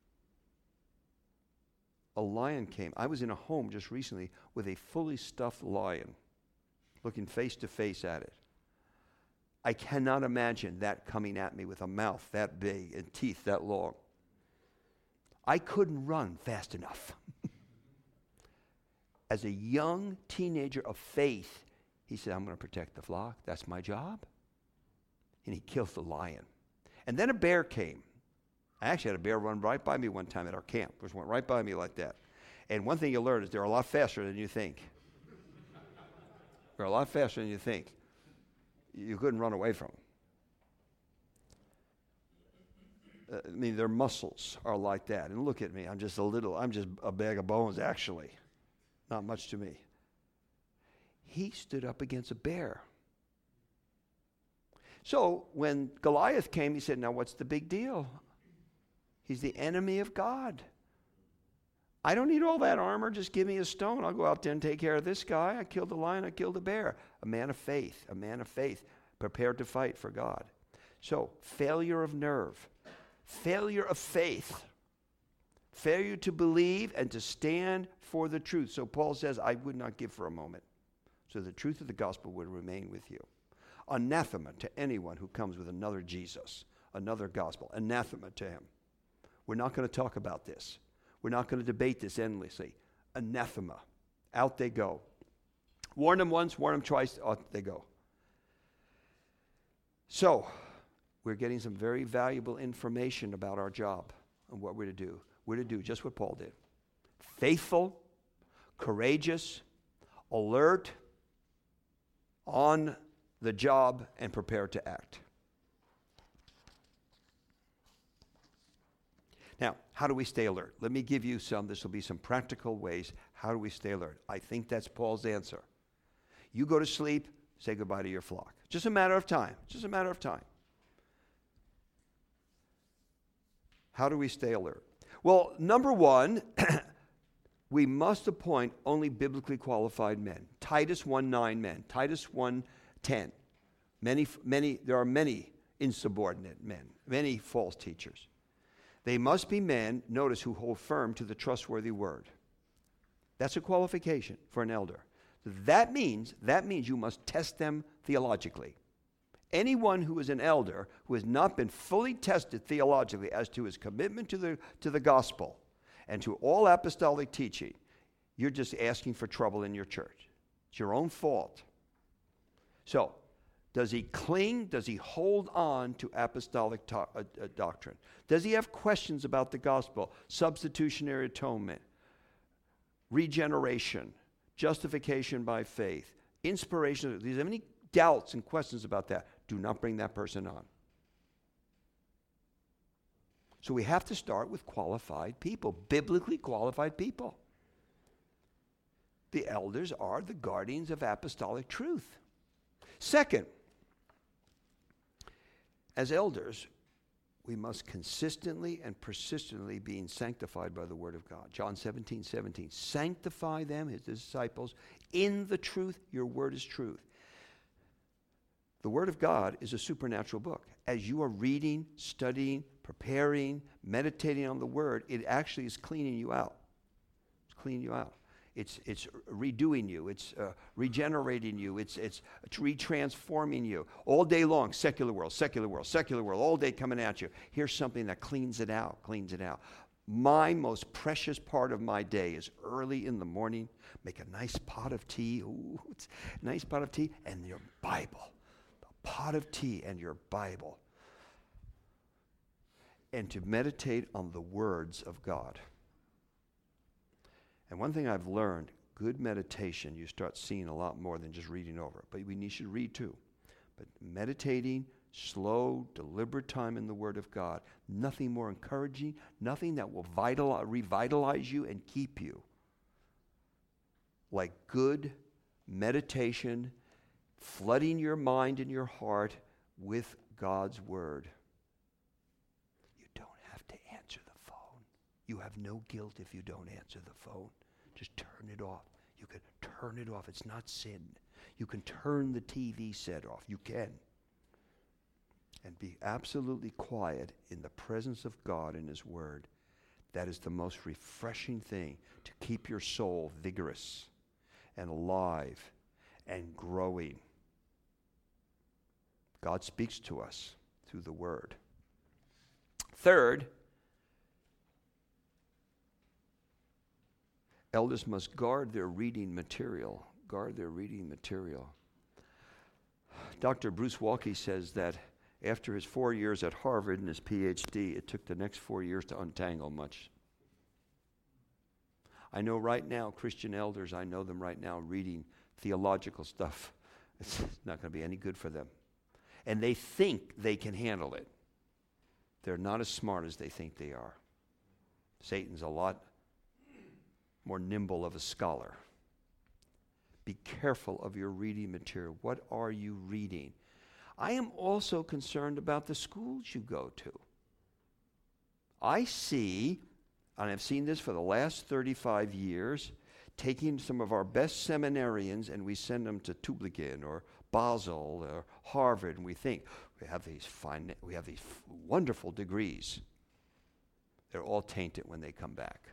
A lion came. I was in a home just recently with a fully stuffed lion, looking face to face at it. I cannot imagine that coming at me with a mouth that big and teeth that long. I couldn't run fast enough. As a young teenager of faith, he said, I'm going to protect the flock. That's my job. And he kills the lion. And then a bear came. I actually had a bear run right by me one time at our camp. Just went right by me like that. And one thing you learn is they're a lot faster than you think. They're a lot faster than you think. You couldn't run away from them. Uh, I mean, their muscles are like that. And look at me. I'm just a little, I'm just a bag of bones, actually. Not much to me. He stood up against a bear. So when Goliath came, he said, now what's the big deal? He's the enemy of God. I don't need all that armor. Just give me a stone. I'll go out there and take care of this guy. I killed the lion. I killed the bear. A man of faith. A man of faith. Prepared to fight for God. So, failure of nerve. Failure of faith. Failure to believe and to stand for the truth. So Paul says, I would not give for a moment. So the truth of the gospel would remain with you. Anathema to anyone who comes with another Jesus. Another gospel. Anathema to him. We're not going to talk about this. We're not going to debate this endlessly. Anathema. Out they go. Warn them once, warn them twice, out they go. So, we're getting some very valuable information about our job and what we're to do. We're to do just what Paul did. Faithful, courageous, alert, on the job, and prepared to act. Now, how do we stay alert? Let me give you some, this will be some practical ways. How do we stay alert? I think that's Paul's answer. You go to sleep, say goodbye to your flock. Just a matter of time. Just a matter of time. How do we stay alert? Well, number one, we must appoint only biblically qualified men. Titus one nine men. Titus one ten. Many, many, there are many insubordinate men, many false teachers. They must be men, notice, who hold firm to the trustworthy word. That's a qualification for an elder. That means, that means you must test them theologically. Anyone who is an elder who has not been fully tested theologically as to his commitment to the, to the gospel and to all apostolic teaching, you're just asking for trouble in your church. It's your own fault. So, does he cling? Does he hold on to apostolic to- uh, uh, doctrine? Does he have questions about the gospel, substitutionary atonement, regeneration, justification by faith, inspiration? Do you have any doubts and questions about that? Do not bring that person on. So we have to start with qualified people, biblically qualified people. The elders are the guardians of apostolic truth. Second, as elders, we must consistently and persistently be sanctified by the word of God. John seventeen seventeen. Sanctify them, his disciples, in the truth. Your word is truth. The word of God is a supernatural book. As you are reading, studying, preparing, meditating on the word, it actually is cleaning you out. It's cleaning you out. It's it's redoing you. It's uh, regenerating you. It's it's retransforming you. All day long, secular world, secular world, secular world, all day coming at you. Here's something that cleans it out, cleans it out. My most precious part of my day is early in the morning, make a nice pot of tea, ooh, it's a nice pot of tea, and your Bible. A pot of tea and your Bible. And to meditate on the words of God. And one thing I've learned, good meditation, you start seeing a lot more than just reading over it. But we should read too. But meditating, slow, deliberate time in the Word of God, nothing more encouraging, nothing that will vital, revitalize you and keep you like good meditation, flooding your mind and your heart with God's Word. You don't have to answer the phone. You have no guilt if you don't answer the phone. Just turn it off. You can turn it off. It's not sin. You can turn the T V set off. You can. And be absolutely quiet in the presence of God and His Word. That is the most refreshing thing to keep your soul vigorous and alive and growing. God speaks to us through the Word. Third, elders must guard their reading material. Guard their reading material. Doctor Bruce Waltke says that after his four years at Harvard and his P H D, it took the next four years to untangle much. I know right now, Christian elders, I know them right now reading theological stuff. It's not going to be any good for them. And they think they can handle it. They're not as smart as they think they are. Satan's a lot more nimble of a scholar. Be careful of your reading material. What are you reading? I am also concerned about the schools you go to. I see, and I've seen this for the last thirty-five years, taking some of our best seminarians and we send them to Tübingen or Basel or Harvard, and we think we have these fine, we have these wonderful degrees. They're all tainted when they come back.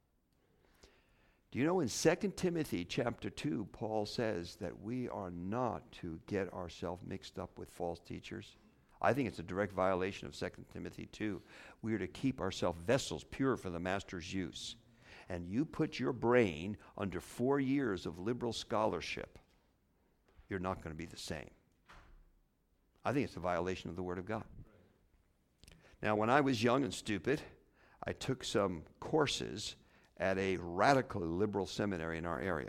Do you know in Second Timothy chapter two, Paul says that we are not to get ourselves mixed up with false teachers? I think it's a direct violation of Second Timothy two. We are to keep ourselves vessels pure for the master's use. And you put your brain under four years of liberal scholarship, you're not going to be the same. I think it's a violation of the Word of God. Now, when I was young and stupid, I took some courses at a radically liberal seminary in our area.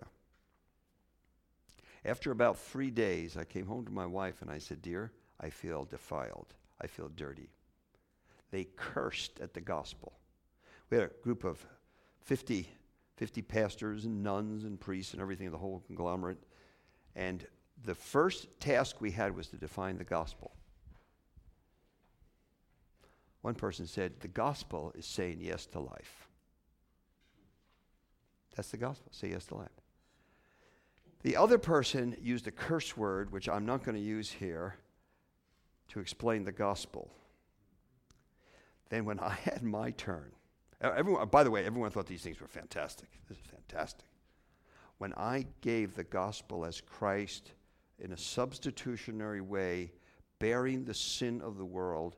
After about three days, I came home to my wife and I said, "Dear, I feel defiled. I feel dirty." They cursed at the gospel. We had a group of fifty, fifty pastors and nuns and priests and everything, the whole conglomerate. And the first task we had was to define the gospel. One person said, "The gospel is saying yes to life." That's the gospel. Say yes to life. The other person used a curse word, which I'm not going to use here, to explain the gospel. Then when I had my turn, everyone, by the way, everyone thought these things were fantastic. This is fantastic. When I gave the gospel as Christ in a substitutionary way, bearing the sin of the world,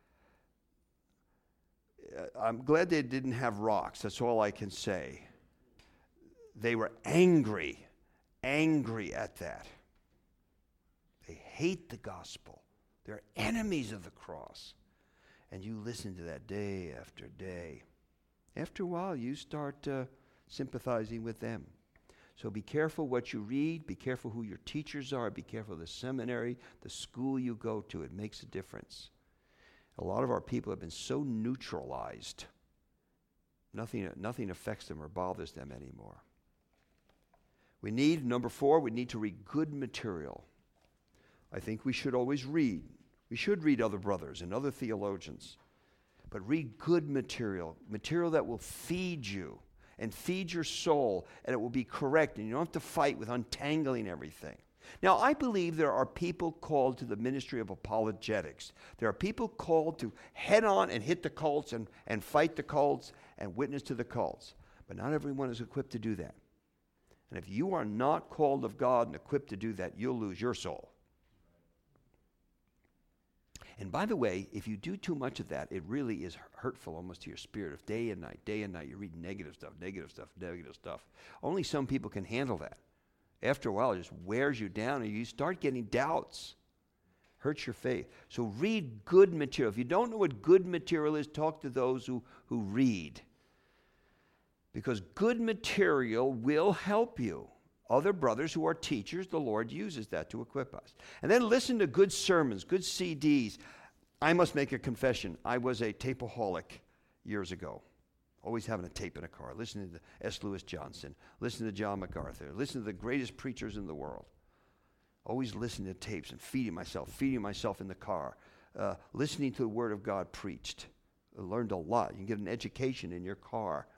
I'm glad they didn't have rocks. That's all I can say. They were angry, angry at that. They hate the gospel. They're enemies of the cross. And you listen to that day after day. After a while, you start uh, sympathizing with them. So be careful what you read. Be careful who your teachers are. Be careful of the seminary, the school you go to. It makes a difference. A lot of our people have been so neutralized. Nothing, nothing affects them or bothers them anymore. We need, number four, we need to read good material. I think we should always read. We should read other brothers and other theologians. But read good material, material that will feed you and feed your soul, and it will be correct, and you don't have to fight with untangling everything. Now, I believe there are people called to the ministry of apologetics. There are people called to head on and hit the cults and, and fight the cults and witness to the cults. But not everyone is equipped to do that. And if you are not called of God and equipped to do that, you'll lose your soul. And by the way, if you do too much of that, it really is hurtful almost to your spirit. If day and night, day and night, you read negative stuff, negative stuff, negative stuff. Only some people can handle that. After a while, it just wears you down, and you start getting doubts. Hurts your faith. So read good material. If you don't know what good material is, talk to those who, who read. Because good material will help you. Other brothers who are teachers, the Lord uses that to equip us. And then listen to good sermons, good C Ds. I must make a confession. I was a tapeaholic years ago. Always having a tape in a car. Listening to S. Lewis Johnson. Listening to John MacArthur. Listening to the greatest preachers in the world. Always listening to tapes and feeding myself. Feeding myself in the car. Uh, listening to the Word of God preached. I learned a lot. You can get an education in your car.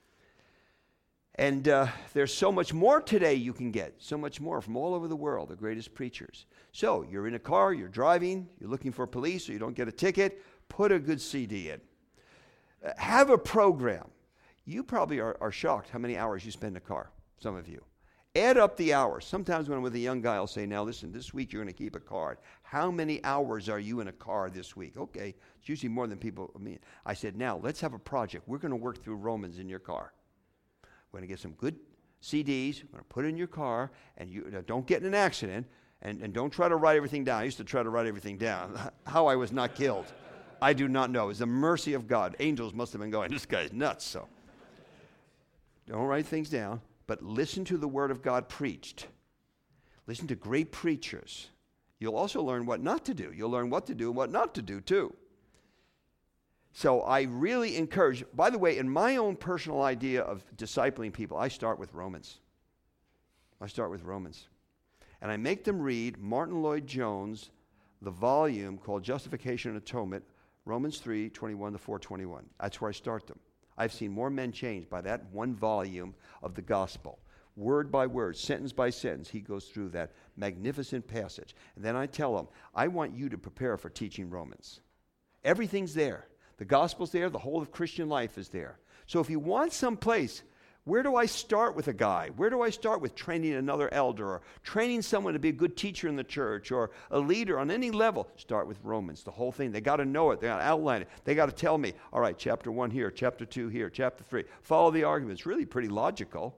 And uh, there's so much more today you can get, so much more from all over the world, the greatest preachers. So you're in a car, you're driving, you're looking for police, so you don't get a ticket, put a good C D in. Uh, have a program. You probably are, are shocked how many hours you spend in a car, some of you. Add up the hours. Sometimes when I'm with a young guy, I'll say, now listen, this week you're going to keep a card. How many hours are you in a car this week? Okay, it's usually more than people mean. I said, now let's have a project. We're going to work through Romans in your car. We're going to get some good C Ds. We're going to put it in your car, and you uh, don't get in an accident, and, and don't try to write everything down. I used to try to write everything down. How I was not killed, I do not know. It's the mercy of God. Angels must have been going, this guy's nuts. So don't write things down, but listen to the Word of God preached. Listen to great preachers. You'll also learn what not to do. You'll learn what to do and what not to do, too. So I really encourage, by the way, in my own personal idea of discipling people, I start with Romans. I start with Romans. And I make them read Martin Lloyd-Jones, the volume called Justification and Atonement, Romans three, twenty-one to four twenty-one. That's where I start them. I've seen more men changed by that one volume of the gospel. Word by word, sentence by sentence, he goes through that magnificent passage. And then I tell them, I want you to prepare for teaching Romans. Everything's there. The gospel's there. The whole of Christian life is there. So if you want some place, where do I start with a guy? Where do I start with training another elder or training someone to be a good teacher in the church or a leader on any level? Start with Romans, the whole thing. They got to know it. They got to outline it. They got to tell me, all right, chapter one here, chapter two here, chapter three. Follow the arguments. Really pretty logical.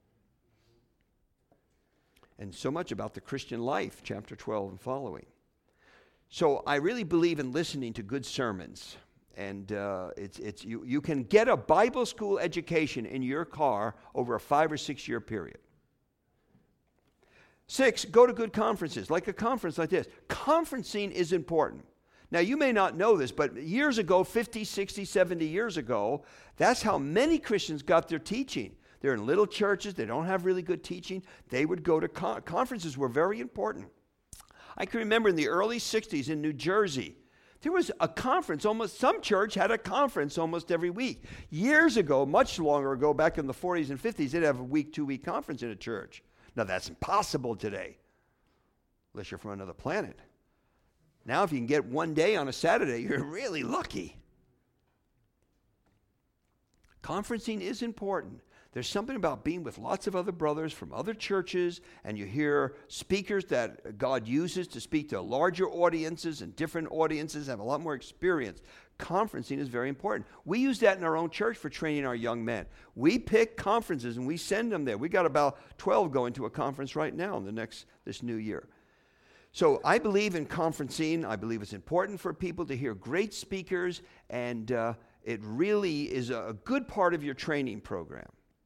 And so much about the Christian life, chapter twelve and following. So I really believe in listening to good sermons. And uh, it's it's you, you can get a Bible school education in your car over a five or six year period. Six, go to good conferences, like a conference like this. Conferencing is important. Now, you may not know this, but years ago, fifty, sixty, seventy years ago, that's how many Christians got their teaching. They're in little churches. They don't have really good teaching. They would go to con- conferences were very important. I can remember in the early sixties in New Jersey, there was a conference, almost some church had a conference almost every week. Years ago, much longer ago, back in the forties and fifties, they'd have a week, two-week conference in a church. Now, that's impossible today, unless you're from another planet. Now, if you can get one day on a Saturday, you're really lucky. Conferencing is important. There's something about being with lots of other brothers from other churches, and you hear speakers that God uses to speak to larger audiences and different audiences, have a lot more experience. Conferencing is very important. We use that in our own church for training our young men. We pick conferences and we send them there. We got about twelve going to a conference right now in the next this new year. So I believe in conferencing. I believe it's important for people to hear great speakers, and uh, it really is a good part of your training program.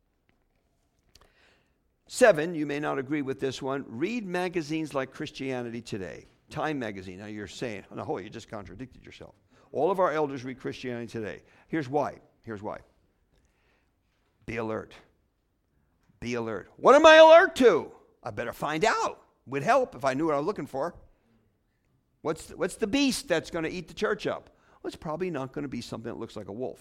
Seven, you may not agree with this one, read magazines like Christianity Today. Time magazine. Now you're saying, no, you just contradicted yourself. All of our elders read Christianity Today. Here's why. Here's why. Be alert. Be alert. What am I alert to? I better find out. Would help if I knew what I was looking for. What's the, what's the beast that's going to eat the church up? Well, it's probably not going to be something that looks like a wolf.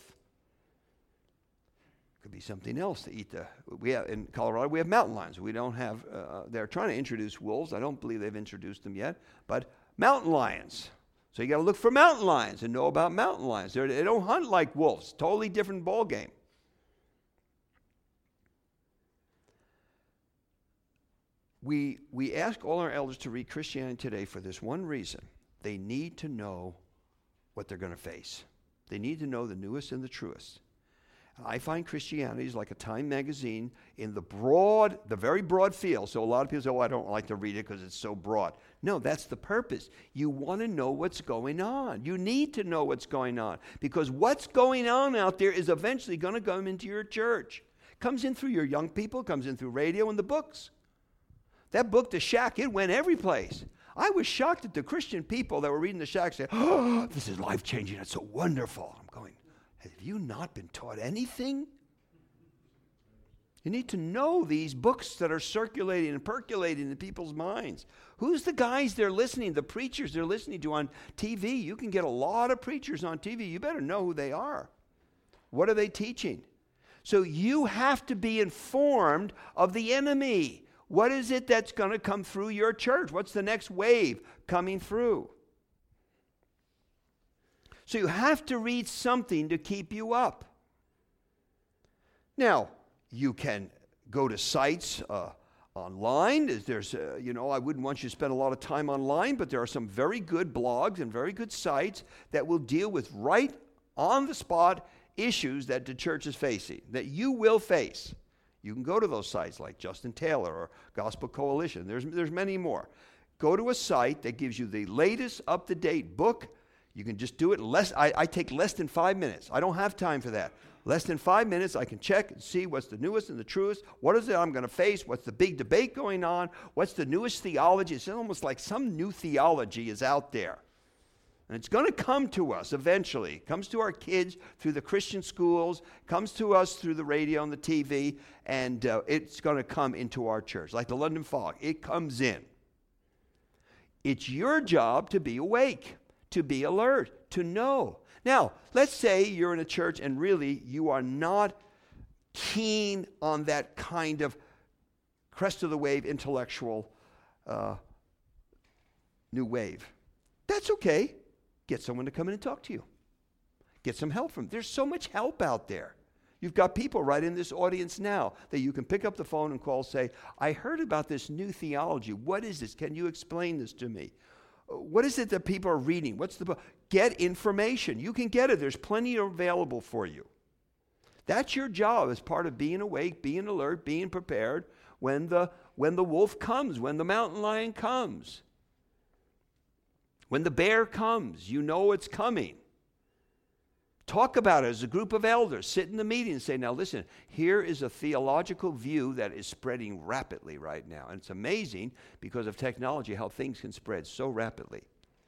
Could be something else to eat. The we have in Colorado we have mountain lions. We don't have. Uh, they're trying to introduce wolves. I don't believe they've introduced them yet. But mountain lions. So you got to look for mountain lions and know about mountain lions. They're, they don't hunt like wolves. Totally different ball game. We we ask all our elders to read Christianity Today for this one reason: they need to know what they're going to face. They need to know the newest and the truest. I find Christianity is like a Time magazine in the broad, the very broad field. So a lot of people say, oh, I don't like to read it because it's so broad. No, that's the purpose. You want to know what's going on. You need to know what's going on, because what's going on out there is eventually going to come into your church. Comes in through your young people, comes in through radio and the books. That book, The Shack, it went every place. I was shocked at the Christian people that were reading The Shack say, oh, this is life-changing. It's so wonderful. I'm going, have you not been taught anything? You need to know these books that are circulating and percolating in people's minds. Who's the guys they're listening, the preachers they're listening to on T V? You can get a lot of preachers on T V. You better know who they are. What are they teaching? So you have to be informed of the enemy. What is it that's going to come through your church? What's the next wave coming through? So you have to read something to keep you up. Now, you can go to sites uh, online. There's, uh, you know, I wouldn't want you to spend a lot of time online, but there are some very good blogs and very good sites that will deal with right on the spot issues that the church is facing, that you will face. You can go to those sites like Justin Taylor or Gospel Coalition. There's, there's many more. Go to a site that gives you the latest up-to-date book. You can just do it less. I, I take less than five minutes. I don't have time for that. Less than five minutes, I can check and see what's the newest and the truest. What is it I'm going to face? What's the big debate going on? What's the newest theology? It's almost like some new theology is out there. And it's going to come to us eventually. It comes to our kids through the Christian schools, comes to us through the radio and the T V, and uh, it's going to come into our church. Like the London Fog, it comes in. It's your job to be awake, to be alert, to know. Now, let's say you're in a church and really you are not keen on that kind of crest of the wave intellectual uh, new wave. That's okay. Get someone to come in and talk to you. Get some help from them. There's so much help out there. You've got people right in this audience now that you can pick up the phone and call, say, I heard about this new theology. What is this? Can you explain this to me? What is it that people are reading? What's the book? Get information. You can get it. There's plenty available for you. That's your job as part of being awake, being alert, being prepared when the, when the wolf comes, when the mountain lion comes. When the bear comes, you know it's coming. Talk about it as a group of elders. Sit in the meeting and say, now listen, here is a theological view that is spreading rapidly right now. And it's amazing because of technology how things can spread so rapidly.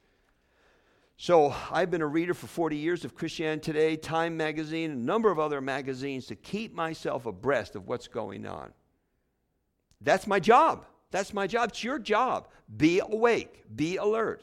So I've been a reader for forty years of Christianity Today, Time magazine, a number of other magazines to keep myself abreast of what's going on. That's my job. That's my job. It's your job. Be awake. Be alert.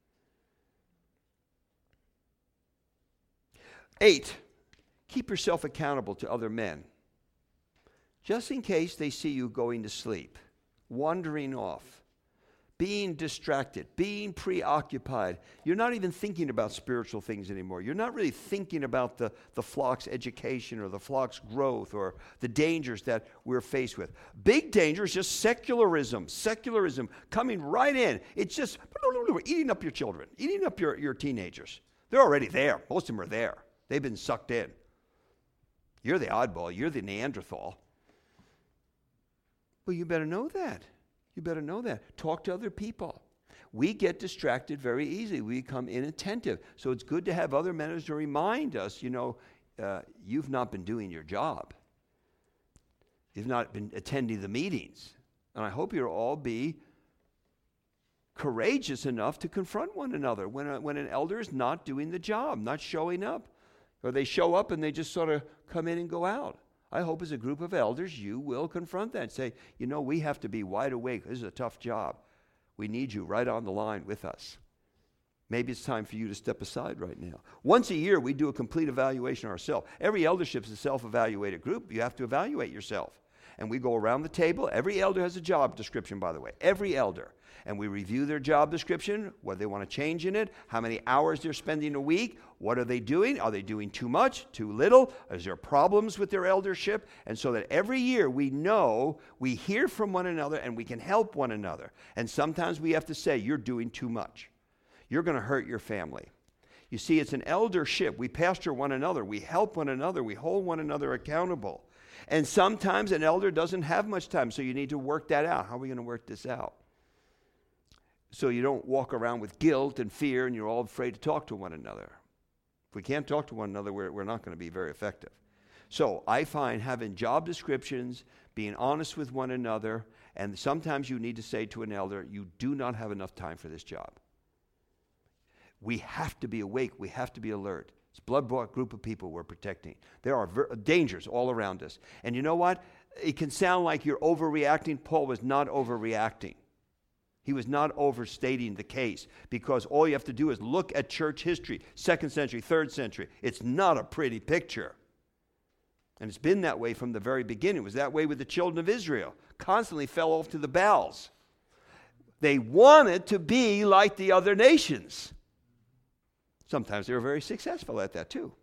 Eight, keep yourself accountable to other men. Just in case they see you going to sleep, wandering off, being distracted, being preoccupied. You're not even thinking about spiritual things anymore. You're not really thinking about the, the flock's education or the flock's growth or the dangers that we're faced with. Big danger is just secularism, secularism coming right in. It's just eating up your children, eating up your, your teenagers. They're already there. Most of them are there. They've been sucked in. You're the oddball. You're the Neanderthal. Well, you better know that. You better know that. Talk to other people. We get distracted very easily. We become inattentive. So it's good to have other mentors to remind us, you know, uh, you've not been doing your job. You've not been attending the meetings. And I hope you'll all be courageous enough to confront one another when, a, when an elder is not doing the job, not showing up. Or they show up and they just sort of come in and go out. I hope as a group of elders you will confront that and say, you know, we have to be wide awake. This is a tough job. We need you right on the line with us. Maybe it's time for you to step aside right now. Once a year, we do a complete evaluation ourselves. Every eldership is a self-evaluated group. You have to evaluate yourself. And we go around the table. Every elder has a job description, by the way. Every elder. And we review their job description, what they want to change in it, how many hours they're spending a week, what are they doing? Are they doing too much, too little? Is there problems with their eldership? And so that every year we know, we hear from one another, and we can help one another. And sometimes we have to say, you're doing too much. You're going to hurt your family. You see, it's an eldership. We pastor one another. We help one another. We hold one another accountable. And sometimes an elder doesn't have much time, so you need to work that out. How are we going to work this out? So you don't walk around with guilt and fear and you're all afraid to talk to one another. If we can't talk to one another, we're, we're not going to be very effective. So I find having job descriptions, being honest with one another, and sometimes you need to say to an elder, you do not have enough time for this job. We have to be awake. We have to be alert. It's a blood-bought group of people we're protecting. There are ver- dangers all around us. And you know what? It can sound like you're overreacting. Paul was not overreacting. He was not overstating the case, because all you have to do is look at church history, second century, third century. It's not a pretty picture. And it's been that way from the very beginning. It was that way with the children of Israel. Constantly fell off to the Baals. They wanted to be like the other nations. Sometimes they were very successful at that too.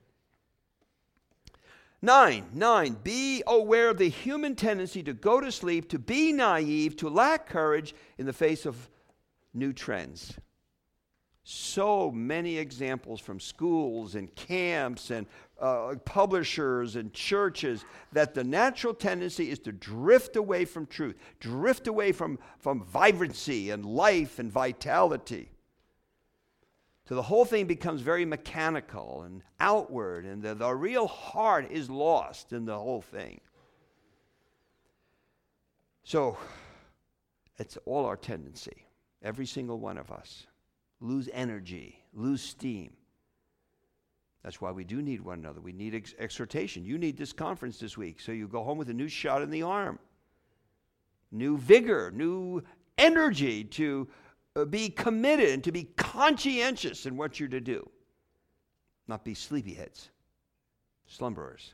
Nine, nine, be aware of the human tendency to go to sleep, to be naive, to lack courage in the face of new trends. So many examples from schools and camps and uh, publishers and churches that the natural tendency is to drift away from truth, drift away from, from vibrancy and life and vitality. So the whole thing becomes very mechanical and outward, and the, the real heart is lost in the whole thing. So it's all our tendency, every single one of us. Lose energy, lose steam. That's why we do need one another. We need ex- exhortation. You need this conference this week, so you go home with a new shot in the arm, new vigor, new energy to uh, be committed and to be conscientious in what you're to do, not be sleepyheads, slumberers.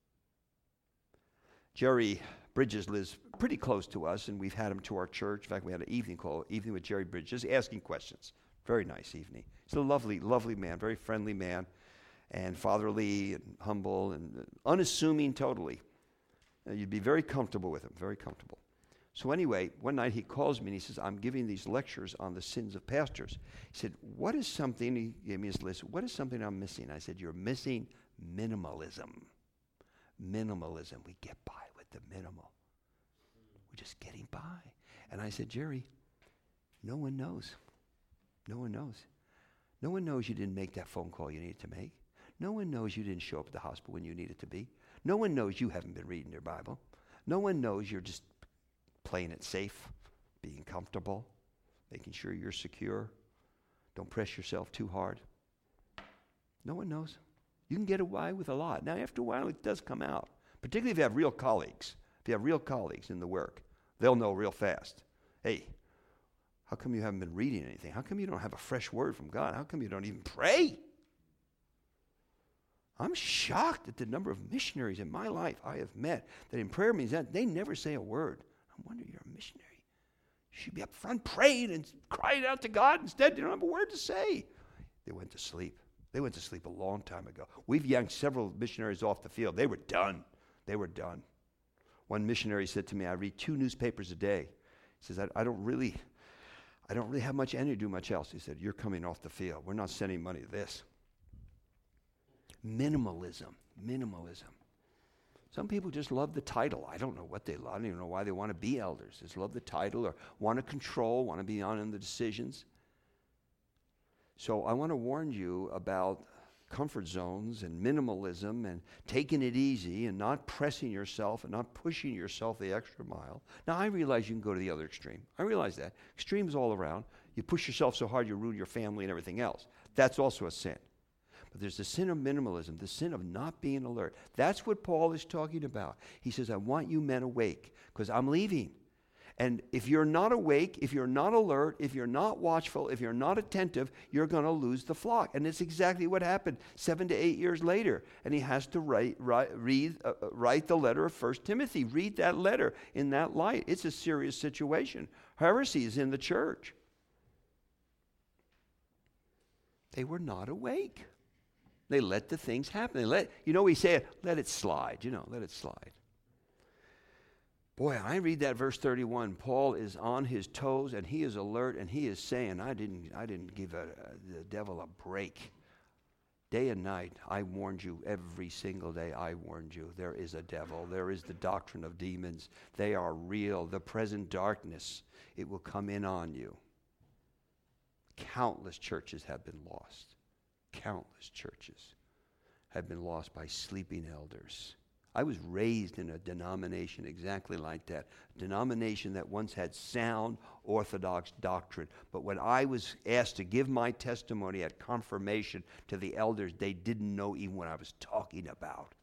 Jerry Bridges lives pretty close to us, and we've had him to our church. In fact, we had an evening call, evening with Jerry Bridges, asking questions. Very nice evening. He's a lovely, lovely man, very friendly man, and fatherly and humble and unassuming totally. Uh, you'd be very comfortable with him, very comfortable. So anyway, one night he calls me and he says, I'm giving these lectures on the sins of pastors. He said, what is something, he gave me his list, what is something I'm missing? I said, you're missing minimalism. Minimalism. We get by with the minimal. We're just getting by. And I said, Jerry, no one knows. No one knows. No one knows you didn't make that phone call you needed to make. No one knows you didn't show up at the hospital when you needed to be. No one knows you haven't been reading your Bible. No one knows you're just playing it safe, being comfortable, making sure you're secure. Don't press yourself too hard. No one knows. You can get away with a lot. Now, after a while, it does come out, particularly if you have real colleagues. If you have real colleagues in the work, they'll know real fast. Hey, how come you haven't been reading anything? How come you don't have a fresh word from God? How come you don't even pray? I'm shocked at the number of missionaries in my life I have met that in prayer meetings that they never say a word. I wonder, you're a missionary. You should be up front praying and crying out to God. Instead, they don't have a word to say. They went to sleep. They went to sleep a long time ago. We've yanked several missionaries off the field. They were done. They were done. One missionary said to me, I read two newspapers a day. He says, I, I don't really, I don't really have much energy to do much else. He said, you're coming off the field. We're not sending money to this. Minimalism. Minimalism. Some people just love the title. I don't know what they love. I don't even know why they want to be elders. Just love the title or want to control, want to be on in the decisions. So I want to warn you about comfort zones and minimalism and taking it easy and not pressing yourself and not pushing yourself the extra mile. Now, I realize you can go to the other extreme. I realize that. Extremes all around. You push yourself so hard you ruin your family and everything else. That's also a sin. But there's the sin of minimalism, the sin of not being alert. That's what Paul is talking about. He says, I want you men awake because I'm leaving. And if you're not awake, if you're not alert, if you're not watchful, if you're not attentive, you're going to lose the flock. And it's exactly what happened seven to eight years later. And he has to write, write, read, uh, write the letter of First Timothy. Read that letter in that light. It's a serious situation. Heresy is in the church. They were not awake. They let the things happen. They let, you know, we say, let it slide. You know, let it slide. Boy, I read that verse thirty-one. Paul is on his toes and he is alert and he is saying, I didn't, I didn't give a, a, the devil a break. Day and night, I warned you. Every single day, I warned you. There is a devil. There is the doctrine of demons. They are real. The present darkness, it will come in on you. Countless churches have been lost. Countless churches have been lost by sleeping elders. I was raised in a denomination exactly like that, a denomination that once had sound Orthodox doctrine. But when I was asked to give my testimony at confirmation to the elders, they didn't know even what I was talking about.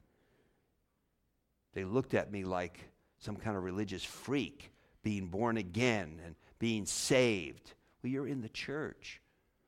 They looked at me like some kind of religious freak, being born again and being saved. Well, you're in the church.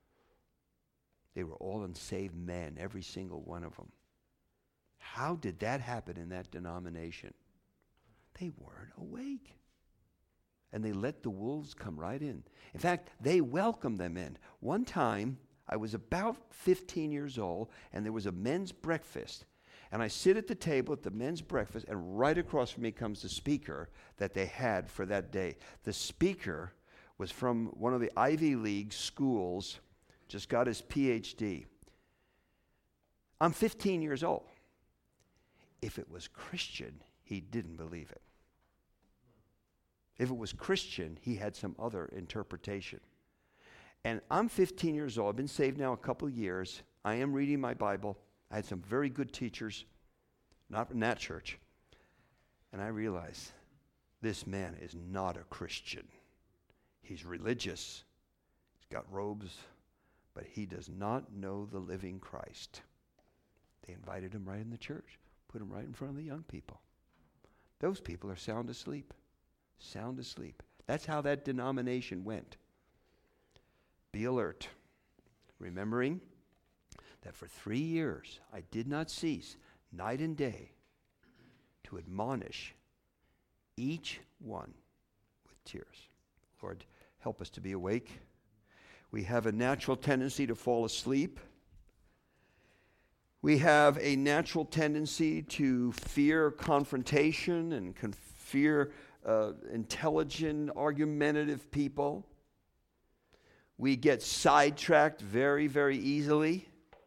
They were all unsaved men, every single one of them. How did that happen in that denomination? They weren't awake. And they let the wolves come right in. In fact, they welcomed them in. One time, I was about fifteen years old, and there was a men's breakfast. And I sit at the table at the men's breakfast, and right across from me comes the speaker that they had for that day. The speaker was from one of the Ivy League schools, just got his P H D. I'm fifteen years old. If it was Christian, he didn't believe it. If it was Christian, he had some other interpretation. And I'm fifteen years old. I've been saved now a couple of years. I am reading my Bible. I had some very good teachers, not in that church. And I realized this man is not a Christian. He's religious. He's got robes, but he does not know the living Christ. They invited him right in the church. Put him right in front of the young people. Those people are sound asleep. Sound asleep. That's how that denomination went. Be alert. Remembering that for three years I did not cease, night and day, to admonish each one with tears. Lord, help us to be awake. We have a natural tendency to fall asleep. We have a natural tendency to fear confrontation and con- fear uh, intelligent, argumentative people. We get sidetracked very, very easily.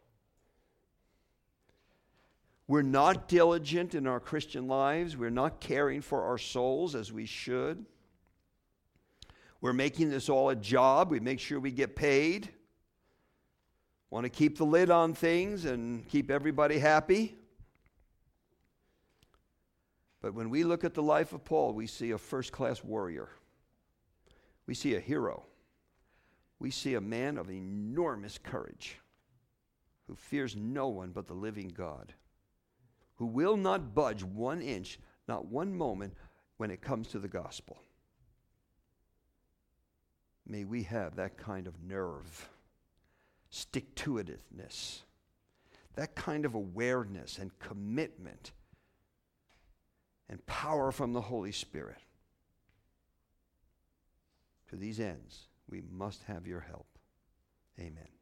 We're not diligent in our Christian lives. We're not caring for our souls as we should. We're making this all a job. We make sure we get paid. Want to keep the lid on things and keep everybody happy. But when we look at the life of Paul, we see a first-class warrior. We see a hero. We see a man of enormous courage who fears no one but the living God, who will not budge one inch, not one moment, when it comes to the gospel. May we have that kind of nerve, stick-to-itiveness, that kind of awareness and commitment and power from the Holy Spirit. To these ends, we must have your help. Amen.